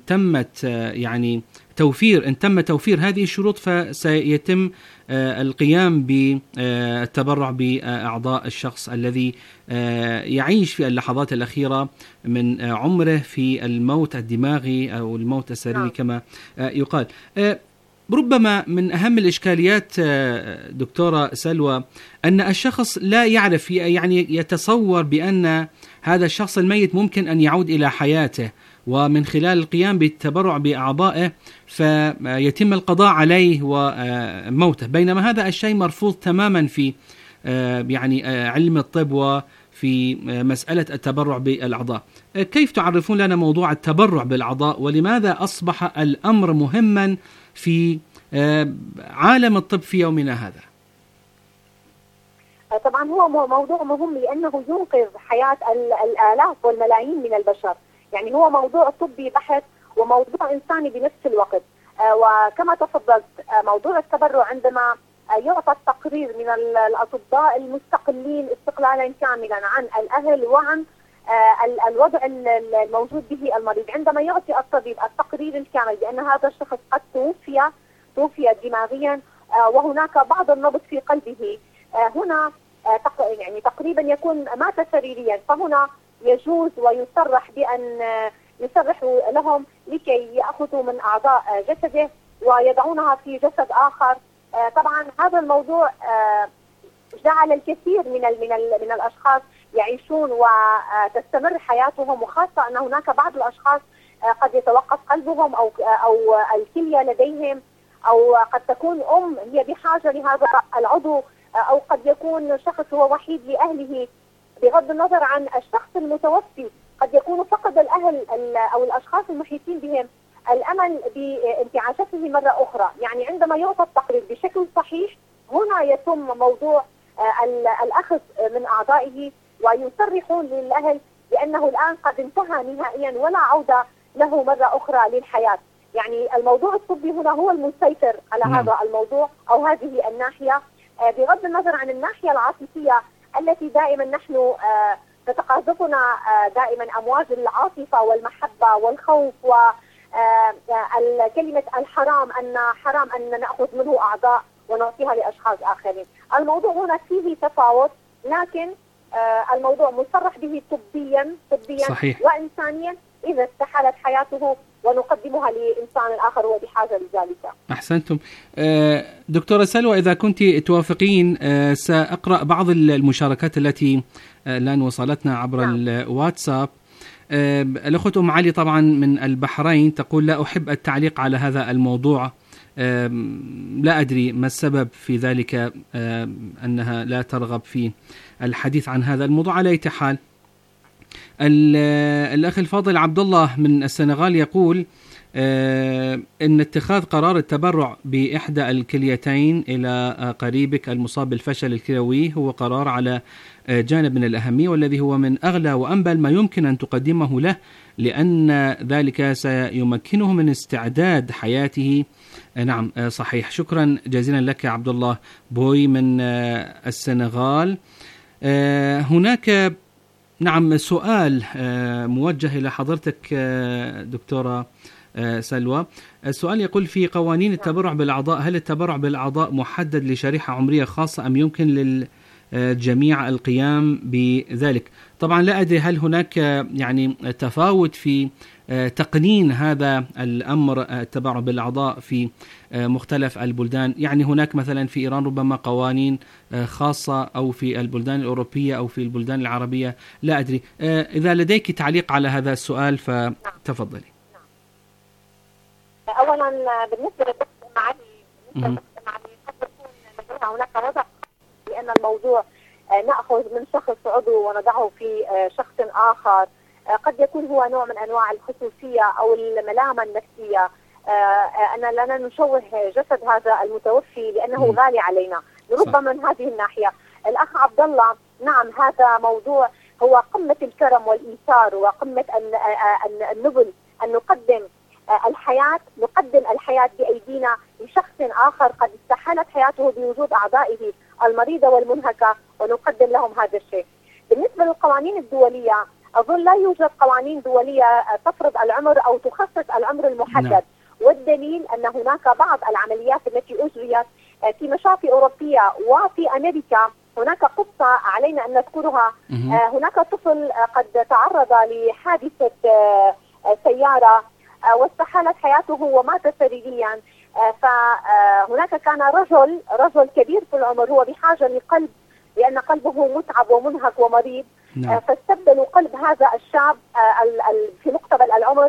تم توفير هذه الشروط فسيتم القيام بالتبرع بأعضاء الشخص الذي يعيش في اللحظات الأخيرة من عمره في الموت الدماغي أو الموت السريري كما يقال. ربما من أهم الإشكاليات دكتورة سلوى أن الشخص لا يعرف، يعني يتصور بأن هذا الشخص الميت ممكن أن يعود إلى حياته، ومن خلال القيام بالتبرع بأعضائه فيتم القضاء عليه وموته، بينما هذا الشيء مرفوض تماما في يعني علم الطب وفي مسألة التبرع بالأعضاء. كيف تعرفون لنا موضوع التبرع بالأعضاء، ولماذا أصبح الأمر مهما في عالم الطب في يومنا هذا؟ طبعا هو موضوع مهم لأنه ينقذ حياة الآلاف والملايين من البشر. يعني هو موضوع طبي بحت وموضوع إنساني بنفس الوقت. وكما تفضلت موضوع التبرع عندما يعطى التقرير من الأطباء المستقلين استقلالا كاملا عن الأهل وعن الوضع الموجود به المريض، عندما يعطي الطبيب التقرير الكامل بأن هذا الشخص قد توفي دماغيا وهناك بعض النبض في قلبه، هنا يعني تقريبا يكون مات سريريا، فهنا يجوز ويصرح بأن يصرح لهم لكي يأخذوا من أعضاء جسده ويضعونها في جسد آخر. طبعا هذا الموضوع جعل الكثير من الأشخاص يعيشون وتستمر حياتهم، وخاصة أن هناك بعض الأشخاص قد يتوقف قلبهم أو الكلية لديهم، أو قد تكون هي بحاجة لهذا العضو، أو قد يكون شخص هو وحيد لأهله. بغض النظر عن الشخص المتوفي قد يكون فقد الأهل أو الأشخاص المحيطين بهم الأمل بانتعاشته مرة أخرى. يعني عندما يعطى التقرير بشكل صحيح هنا يتم موضوع الأخذ من أعضائه، ويصرحون للأهل بأنه الآن قد انتهى نهائيا ولا عودة له مرة أخرى للحياة. يعني الموضوع الطبي هنا هو المسيطر على هذا الموضوع أو هذه الناحية، بغض النظر عن الناحية العاطفية التي دائما نحن تتقاذفنا دائما أمواج العاطفة والمحبة والخوف وكلمة الحرام، أن حرام أن نأخذ منه أعضاء ونعطيها لأشخاص آخرين. الموضوع هنا فيه تفاوت، لكن الموضوع مصرح به طبيا صحيح. وإنسانيا إذا استحالت حياته ونقدمها لإنسان آخر هو بحاجة لذلك. أحسنتم. دكتورة سلوى، إذا كنت توافقين سأقرأ بعض المشاركات التي الآن وصلتنا عبر الواتساب. الأخت أم علي طبعا من البحرين تقول: لا أحب التعليق على هذا الموضوع، لا أدري ما السبب في ذلك، أنها لا ترغب في الحديث عن هذا الموضوع. على أي حال، الأخ الفاضل عبد الله من السنغال يقول إن اتخاذ قرار التبرع بإحدى الكليتين إلى قريبك المصاب بالفشل الكلوي هو قرار على جانب من الأهمية، والذي هو من أغلى وأنبل ما يمكن أن تقدمه له، لأن ذلك سيمكنه من استعداد حياته. نعم صحيح. شكرا جزيلا لك يا عبد الله بوي من السنغال. هناك نعم سؤال موجه إلى حضرتك دكتورة سلوى. السؤال يقول: في قوانين التبرع بالأعضاء هل التبرع بالأعضاء محدد لشريحة عمرية خاصة أم يمكن للجميع القيام بذلك؟ طبعا لا أدري هل هناك يعني تفاوت في تقنين هذا الأمر، التبرع بالأعضاء في مختلف البلدان. يعني هناك مثلا في إيران ربما قوانين خاصة، أو في البلدان الأوروبية أو في البلدان العربية، لا أدري. إذا لديك تعليق على هذا السؤال فتفضلي. أولا بالنسبة للدكتور معالي قد يكون لديها هناك وضع، لأن الموضوع نأخذ من شخص عضو ونضعه في شخص آخر قد يكون هو نوع من أنواع الخصوصية أو الملامة النفسية، أن لنا نشوه جسد هذا المتوفي لأنه غالي علينا، ربما من هذه الناحية. الأخ عبد الله، نعم هذا موضوع هو قمة الكرم والإيثار وقمة النبل، أن نقدم الحياة بأيدينا لشخص آخر قد استحالت حياته بوجود أعضائه المريضة والمنهكة، ونقدم لهم هذا الشيء. بالنسبة للقوانين الدولية، أظن لا يوجد قوانين دولية تفرض العمر أو تخصص العمر المحدد، والدليل أن هناك بعض العمليات التي أجريت في مشافي أوروبية وفي أمريكا. هناك قصة علينا أن نذكرها. هناك طفل قد تعرض لحادثة سيارة واستحالت حياته ومات سريريا، فهناك كان رجل كبير في العمر هو بحاجة لقلب، لأن قلبه متعب ومنهك ومريض. فاستبدلوا قلب هذا الشاب في مقتبل العمر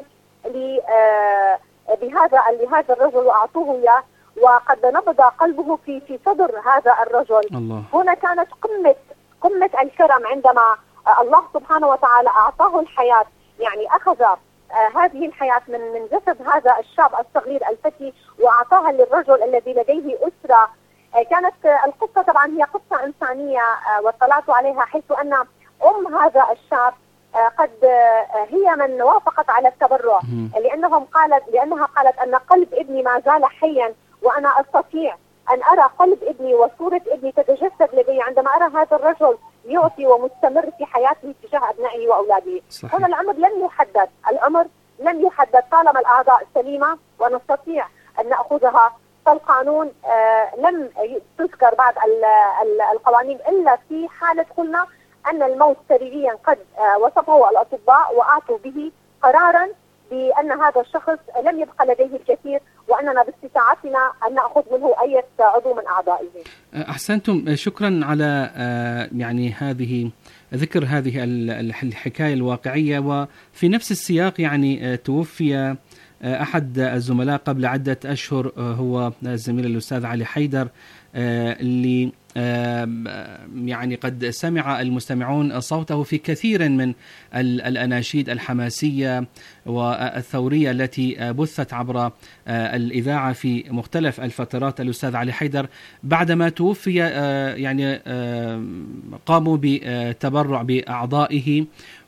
لهذا الرجل وأعطوه إياه، وقد نبض قلبه في صدر هذا الرجل. الله. هنا كانت قمة الكرم عندما الله سبحانه وتعالى أعطاه الحياة، يعني أخذ هذه الحياة من جسد هذا الشاب الصغير الفتي وأعطاها للرجل الذي لديه أسرة. كانت القصة طبعا هي قصة إنسانية واطلعت عليها، حيث أن هذا الشاب قد هي من وافقت على التبرع، لأنها قالت أن قلب ابني ما زال حيا، وأنا أستطيع أن أرى قلب ابني وصورة ابني تتجسد لدي عندما أرى هذا الرجل يعطي ومستمر في حياته تجاه أبنائه وأولاده. هنا العمر لم يحدد طالما الأعضاء سليمة ونستطيع أن نأخذها. فالقانون لم تذكر بعض القوانين إلا في حالة قلنا أن الموت سريريا قد وصفه الأطباء وأعطوا به قرارا بأن هذا الشخص لم يبقى لديه الكثير، وأننا باستطاعتنا أن نأخذ منه أي عضو من أعضائه. أحسنتم، شكرا على يعني ذكر هذه الحكاية الواقعية. وفي نفس السياق يعني توفي أحد الزملاء قبل عدة أشهر، هو الزميل الأستاذ علي حيدر، اللي يعني قد سمع المستمعون صوته في كثير من الأناشيد الحماسية والثورية التي بثت عبر الإذاعة في مختلف الفترات. الأستاذ علي حيدر بعدما توفي يعني قاموا بتبرع بأعضائه،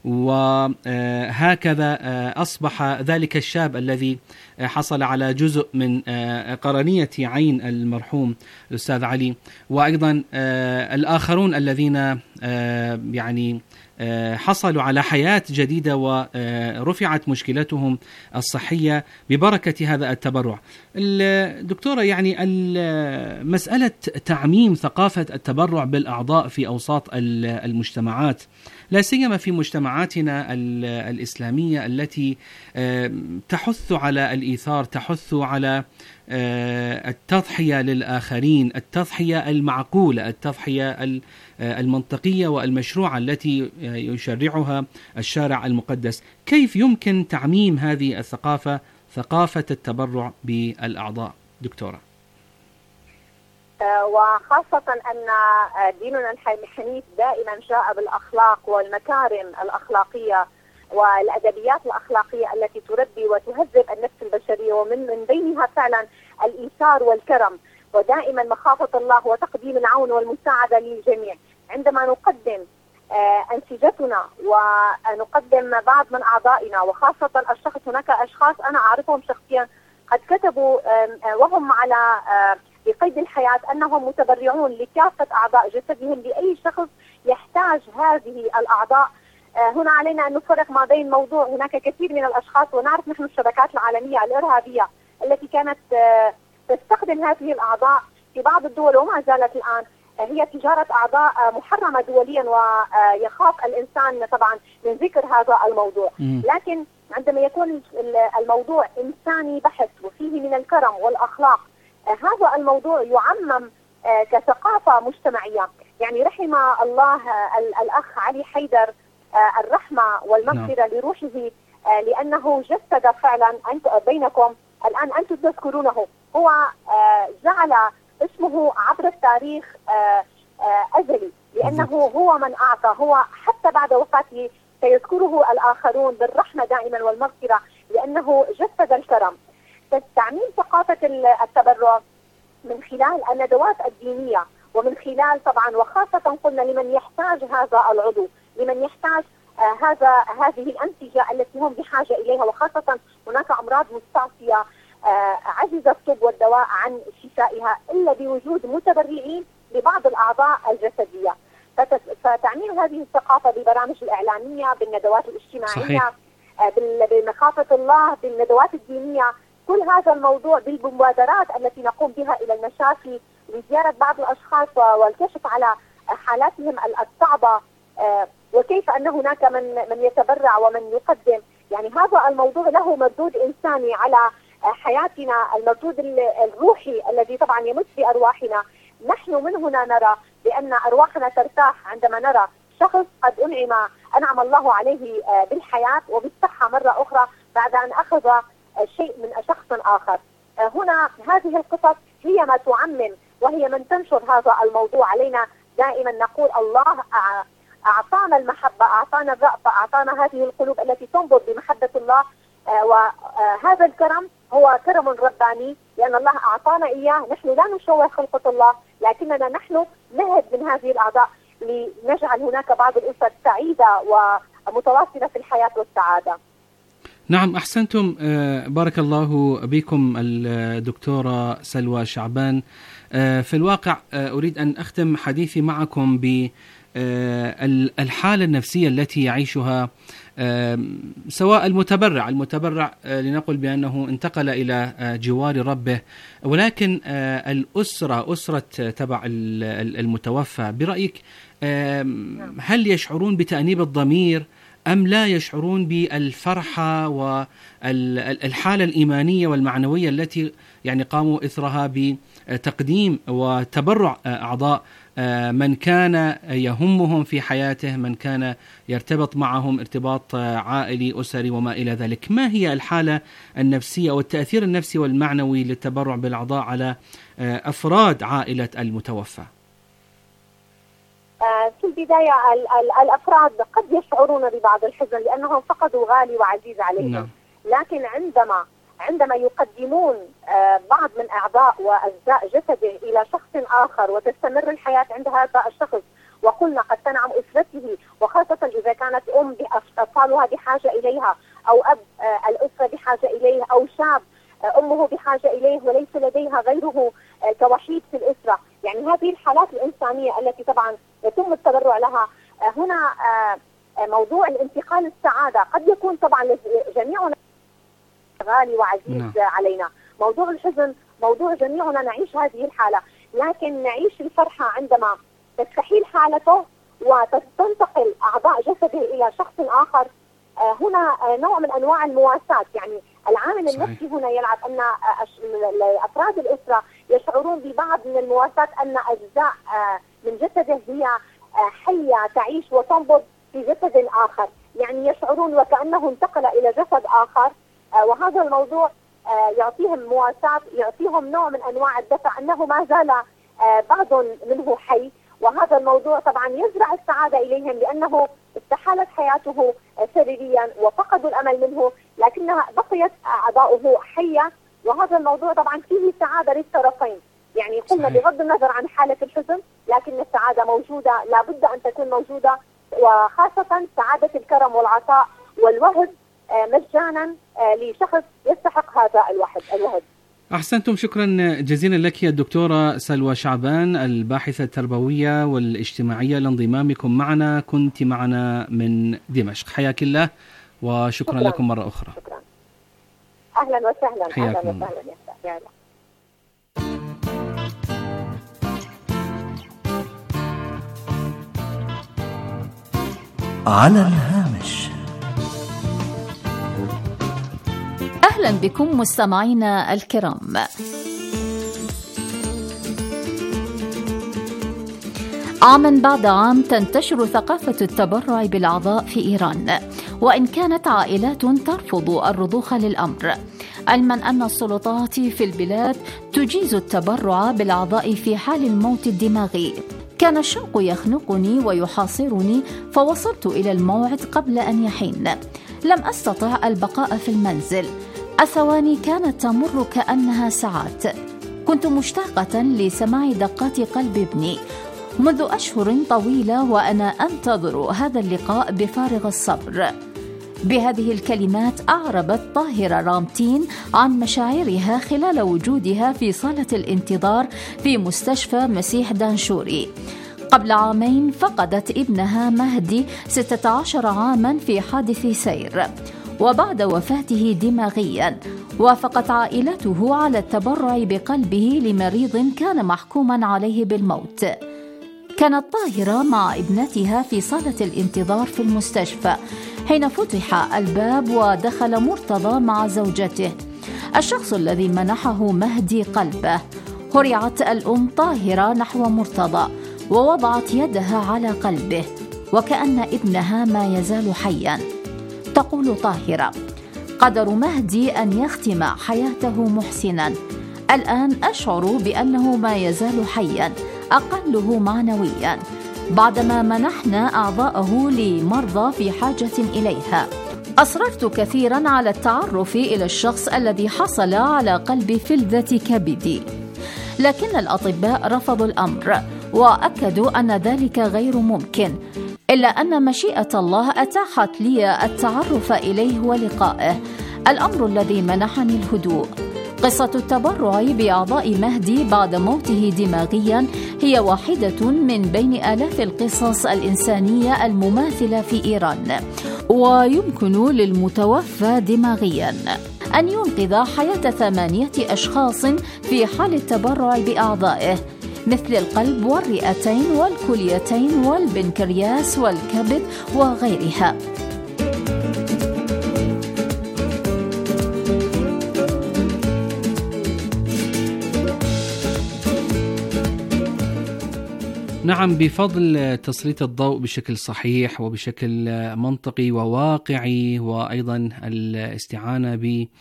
وهكذا أصبح ذلك الشاب الذي حصل على جزء من قرنية عين المرحوم الأستاذ علي، وأيضا الآخرون الذين يعني حصلوا على حياة جديدة ورفعت مشكلتهم الصحية ببركة هذا التبرع. الدكتورة، يعني مسألة تعميم ثقافة التبرع بالأعضاء في أوساط المجتمعات، لا سيما في مجتمعاتنا الإسلامية التي تحث على الإيثار، تحث على التضحية للآخرين، التضحية المعقولة، التضحية المنطقية والمشروعة التي يشرعها الشارع المقدس. كيف يمكن تعميم هذه الثقافة، ثقافة التبرع بالأعضاء دكتورة؟ وخاصة أن ديننا الحنيف دائما جاء بالأخلاق والمكارم الأخلاقية والأدبيات الأخلاقية التي تربي وتهذب النفس البشرية، ومن بينها فعلا الإيثار والكرم، ودائما مخافة الله وتقديم العون والمساعدة للجميع. عندما نقدم أنسجتنا ونقدم بعض من أعضائنا، وخاصة الشخص، هناك أشخاص أنا أعرفهم شخصيا قد كتبوا وهم على بقيد الحياة أنهم متبرعون لكافة أعضاء جسدهم لأي شخص يحتاج هذه الأعضاء. هنا علينا أن نفرق ما بين موضوع، هناك كثير من الأشخاص، ونعرف نحن الشبكات العالمية الإرهابية التي كانت تستخدم هذه الأعضاء في بعض الدول وما زالت الآن، هي تجارة أعضاء محرمة دوليا، ويخاف الإنسان طبعا من ذكر هذا الموضوع. لكن عندما يكون الموضوع إنساني بحت وفيه من الكرم والأخلاق، هذا الموضوع يعمم كثقافة مجتمعية. يعني رحم الله الأخ علي حيدر، الرحمة والمغفرة لروحه، لأنه جسد فعلا بينكم الآن أنتم تذكرونه. هو جعل اسمه عبر التاريخ أزلي، لأنه هو من أعطى، هو حتى بعد وفاته سيذكره الآخرون بالرحمة دائما والمغفرة، لأنه جسد الكرم. تعميم ثقافة التبرع من خلال الندوات الدينية، ومن خلال طبعا وخاصة قلنا لمن يحتاج هذا العضو، لمن يحتاج هذه الأنسجة التي هم بحاجة إليها، وخاصة هناك أمراض مستعصية عجز الطب والدواء عن شفائها إلا بوجود متبرعين لبعض الأعضاء الجسدية. فتعميم هذه الثقافة بالبرامج الإعلامية، بالندوات الاجتماعية، بمخافة الله، بالندوات الدينية، كل هذا الموضوع، بالمبادرات التي نقوم بها إلى المشافي لزيارة بعض الأشخاص والكشف على حالاتهم الصعبة، وكيف أن هناك من يتبرع ومن يقدم. يعني هذا الموضوع له مردود إنساني على حياتنا، المردود الروحي الذي طبعا يمس بأرواحنا. نحن من هنا نرى بأن أرواحنا ترتاح عندما نرى شخص قد أنعم الله عليه بالحياة وبالصحة مرة أخرى بعد أن أخذ شيء من شخص آخر. هنا هذه القصص هي ما تعمم وهي من تنشر هذا الموضوع. علينا دائما نقول الله أعطانا المحبة، أعطانا الرأفة، أعطانا هذه القلوب التي تنبض بمحبة الله، وهذا الكرم هو كرم رباني لأن الله أعطانا إياه. نحن لا نشوه خلقة الله، لكننا نحن نهب من هذه الأعضاء لنجعل هناك بعض الأسر سعيدة متواصلة في الحياة والسعادة. نعم، أحسنتم. بارك الله بكم الدكتورة سلوى شعبان. في الواقع أريد أن أختم حديثي معكم بالحالة النفسية التي يعيشها سواء المتبرع لنقل بأنه انتقل إلى جوار ربه، ولكن أسرة تبع المتوفى، برأيك هل يشعرون بتأنيب الضمير أم لا يشعرون بالفرحة والحالة الإيمانية والمعنوية التي يعني قاموا إثرها بتقديم وتبرع أعضاء من كان يهمهم في حياته، من كان يرتبط معهم ارتباط عائلي أسري وما إلى ذلك؟ ما هي الحالة النفسية والتأثير النفسي والمعنوي للتبرع بالأعضاء على أفراد عائلة المتوفى؟ في البداية الأفراد قد يشعرون ببعض الحزن لأنهم فقدوا غالي وعزيز عليهم. نعم. لكن عندما يقدمون بعض من أعضاء وأجزاء جسده إلى شخص آخر وتستمر الحياة عند هذا الشخص، وقلنا قد تنعم أسرته، وخاصة إذا كانت أم أطفالها بحاجة إليها، أو أب الأسرة بحاجة إليه، أو شاب أمه بحاجة إليه وليس لديها غيره كوحيد في الأسرة. يعني هذه الحالات الإنسانية التي طبعا يتم التبرع لها. هنا موضوع الانتقال السعادة قد يكون طبعا جميعنا غالي وعزيز علينا. موضوع الحزن موضوع جميعنا نعيش هذه الحالة، لكن نعيش الفرحة عندما تستحيل حالته وتنتقل أعضاء جسده إلى شخص آخر. هنا نوع من أنواع المواساة. يعني العامل النفسي هنا يلعب أن أفراد الأسرة يشعرون ببعض من المواساة، أن أجزاء من جسده هي حية تعيش وتنبض في جسد آخر، يعني يشعرون وكأنه انتقل إلى جسد آخر. وهذا الموضوع يعطيهم مواساة، يعطيهم نوع من أنواع الدفع أنه ما زال بعض منه حي. وهذا الموضوع طبعا يزرع السعادة إليهم، لأنه استحالت حياته سريريا وفقدوا الأمل منه، لكنها بقيت أعضاؤه حية. وهذا الموضوع طبعا فيه سعادة للطرفين. يعني قلنا بغض النظر عن حالة الحزن، لكن السعادة موجودة، لابد أن تكون موجودة، وخاصة سعادة الكرم والعطاء والوهب مجانا لشخص يستحق هذا الوهب. أحسنتم، شكرا جزيلا لك الدكتورة سلوى شعبان، الباحثة التربوية والاجتماعية، لانضمامكم معنا. كنت معنا من دمشق. حياك الله وشكرا لكم مرة أخرى. شكرا. أهلا وسهلا. حياكم أهلا الله. وسهلا. على الهامش. أهلا بكم مستمعينا الكرام. عاما بعد عام تنتشر ثقافة التبرع بالأعضاء في إيران، وإن كانت عائلات ترفض الرضوخ للأمر، علما أن السلطات في البلاد تجيز التبرع بالأعضاء في حال الموت الدماغي. كان الشوق يخنقني ويحاصرني، فوصلت إلى الموعد قبل أن يحين. لم أستطع البقاء في المنزل. الثواني كانت تمر كأنها ساعات. كنت مشتاقة لسماع دقات قلب ابني منذ أشهر طويلة، وأنا أنتظر هذا اللقاء بفارغ الصبر. بهذه الكلمات أعربت طاهرة رامتين عن مشاعرها خلال وجودها في صالة الانتظار في مستشفى مسيح دانشوري. قبل عامين فقدت ابنها مهدي 16 عاما في حادث سير، وبعد وفاته دماغيا وافقت عائلته على التبرع بقلبه لمريض كان محكوما عليه بالموت. كانت طاهرة مع ابنتها في صالة الانتظار في المستشفى حين فتح الباب ودخل مرتضى مع زوجته، الشخص الذي منحه مهدي قلبه. هرعت الأم طاهرة نحو مرتضى ووضعت يدها على قلبه وكأن ابنها ما يزال حيا. تقول طاهرة: قدر مهدي أن يختم حياته محسنا. الآن أشعر بأنه ما يزال حيا، أقله معنويا، بعدما منحنا أعضاءه لمرضى في حاجة إليها. أصررت كثيرا على التعرف إلى الشخص الذي حصل على قلب فلذة كبدي، لكن الأطباء رفضوا الأمر وأكدوا أن ذلك غير ممكن، إلا أن مشيئة الله أتاحت لي التعرف إليه ولقائه، الأمر الذي منحني الهدوء. قصة التبرع بأعضاء مهدي بعد موته دماغيا هي واحدة من بين آلاف القصص الإنسانية المماثلة في إيران، ويمكن للمتوفى دماغيا أن ينقذ حياة 8 أشخاص في حال التبرع بأعضائه، مثل القلب والرئتين والكليتين والبنكرياس والكبد وغيرها. نعم، بفضل تسليط الضوء بشكل صحيح وبشكل منطقي وواقعي، وأيضا الاستعانة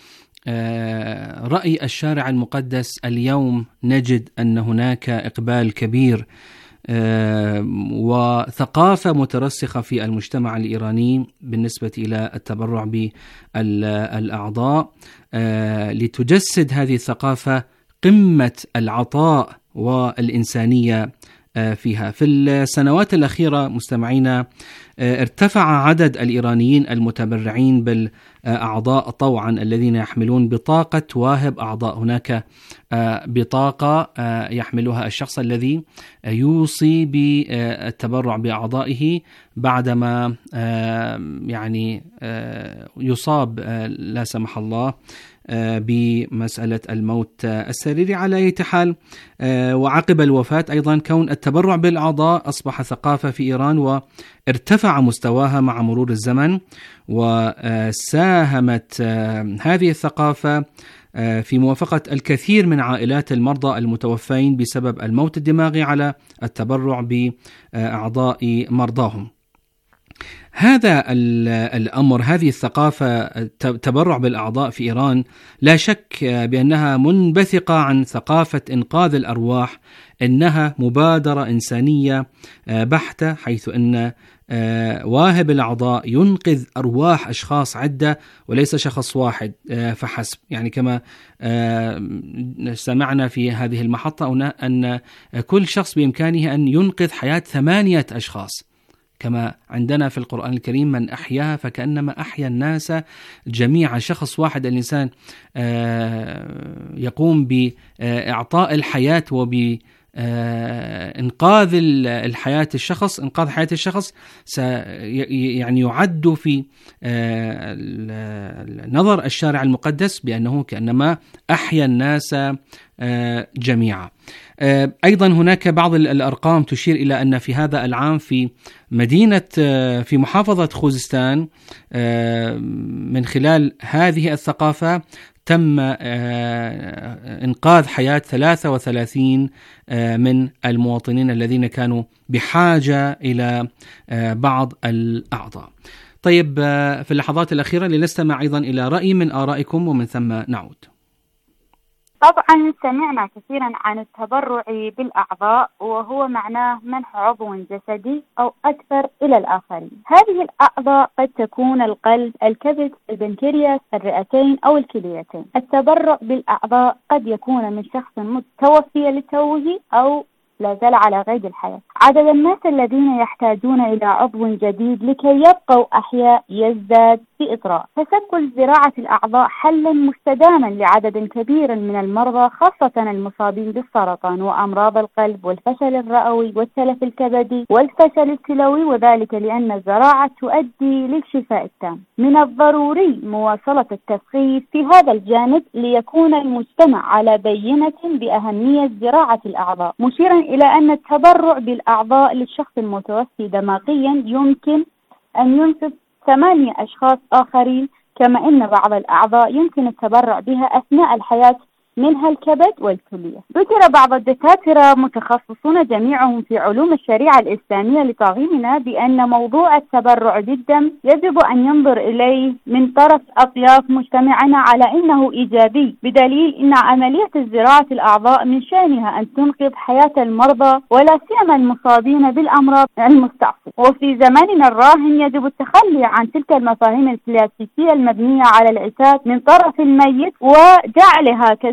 برأي الشارع المقدس، اليوم نجد أن هناك إقبال كبير وثقافة مترسخة في المجتمع الإيراني بالنسبة إلى التبرع بالأعضاء، لتجسد هذه الثقافة قمة العطاء والإنسانية فيها. في السنوات الأخيرة مستمعينا ارتفع عدد الإيرانيين المتبرعين بالأعضاء طوعا الذين يحملون بطاقة واهب أعضاء. هناك بطاقة يحملها الشخص الذي يوصي بالتبرع بأعضائه بعدما يصاب لا سمح الله بمسألة الموت السريري. على أي حال، وعقب الوفاة أيضا كون التبرع بالأعضاء أصبح ثقافة في إيران وارتفع مستواها مع مرور الزمن، وساهمت هذه الثقافة في موافقة الكثير من عائلات المرضى المتوفين بسبب الموت الدماغي على التبرع بأعضاء مرضاهم. هذا الأمر، هذه الثقافة، التبرع بالأعضاء في إيران، لا شك بأنها منبثقة عن ثقافة إنقاذ الأرواح، إنها مبادرة إنسانية بحتة، حيث أن واهب الأعضاء ينقذ أرواح أشخاص عدة وليس شخص واحد فحسب. يعني كما سمعنا في هذه المحطة أن كل شخص بإمكانه أن ينقذ حياة 8 أشخاص، كما عندنا في القرآن الكريم: من أحياها فكأنما أحيا الناس جميعا. شخص واحد، الإنسان يقوم بإعطاء الحياة وبإنقاذ الحياة الشخص، إنقاذ حياة الشخص يعني يعد في نظر الشارع المقدس بأنه كأنما أحيا الناس جميعا. أيضا هناك بعض الأرقام تشير إلى أن في هذا العام في في محافظة خوزستان، من خلال هذه الثقافة تم إنقاذ حياة 33 من المواطنين الذين كانوا بحاجة إلى بعض الأعضاء. طيب، في اللحظات الأخيرة لنستمع أيضا إلى رأي من آرائكم ومن ثم نعود. طبعا سمعنا كثيرا عن التبرع بالأعضاء، وهو معناه منح عضو جسدي أو أكثر إلى الآخرين. هذه الأعضاء قد تكون القلب، الكبد، البنكرياس، الرئتين أو الكليتين. التبرع بالأعضاء قد يكون من شخص متوفي لتوه أو لا زال على قيد الحياة. عدد الناس الذين يحتاجون إلى عضو جديد لكي يبقوا أحياء يزداد بإطراء، فتكون زراعة الأعضاء حلا مستداما لعدد كبير من المرضى، خاصة المصابين بالسرطان وأمراض القلب والفشل الرئوي والتلف الكبدي والفشل الكلوي، وذلك لأن الزراعة تؤدي للشفاء التام. من الضروري مواصلة التثقيف في هذا الجانب ليكون المجتمع على بينة بأهمية زراعة الأعضاء، مشيرا إلى أن التبرع بالأعضاء للشخص المتوفي دماغيا يمكن أن ينقذ 8 أشخاص آخرين، كما أن بعض الأعضاء يمكن التبرع بها أثناء الحياة، منها الكبد والكلية. ذكر بعض الدكاترة متخصصون جميعهم في علوم الشريعة الإسلامية لتعظيمنا بأن موضوع التبرع بالدم يجب أن ينظر إليه من طرف أطياف مجتمعنا على أنه إيجابي، بدليل أن عملية زراعة الأعضاء من شأنها أن تنقذ حياة المرضى ولا سيما المصابين بالأمراض المستعصية. وفي زماننا الراهن يجب التخلي عن تلك المفاهيم الكلاسيكية المبنية على العتاد من طرف الميت وجعلها كذلك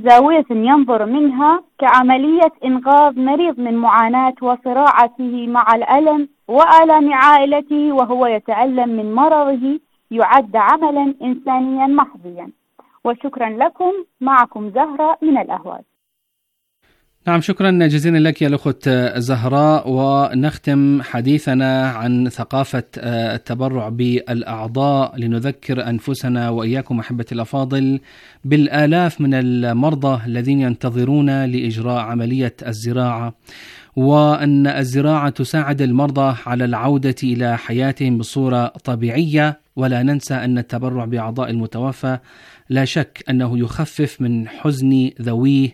زاوية ينظر منها كعملية إنقاذ مريض من معاناة وصراعته مع الألم وآلام عائلته وهو يتألم من مرضه يعد عملا إنسانيا محضيا. وشكرا لكم. معكم زهرة من الأهواز. نعم، شكرا جزيلا لك يا الأخت زهراء. ونختم حديثنا عن ثقافة التبرع بالأعضاء لنذكر أنفسنا وإياكم أحبتي الأفاضل بالآلاف من المرضى الذين ينتظرون لإجراء عملية الزراعة، وأن الزراعة تساعد المرضى على العودة إلى حياتهم بصورة طبيعية. ولا ننسى أن التبرع بأعضاء المتوفى لا شك أنه يخفف من حزن ذويه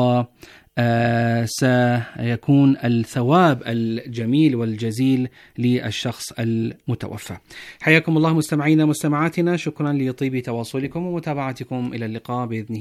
سيكون الثواب الجميل والجزيل للشخص المتوفى. حياكم الله مستمعينا مستمعاتنا، شكرا لطيب تواصلكم ومتابعتكم. إلى اللقاء بإذنه.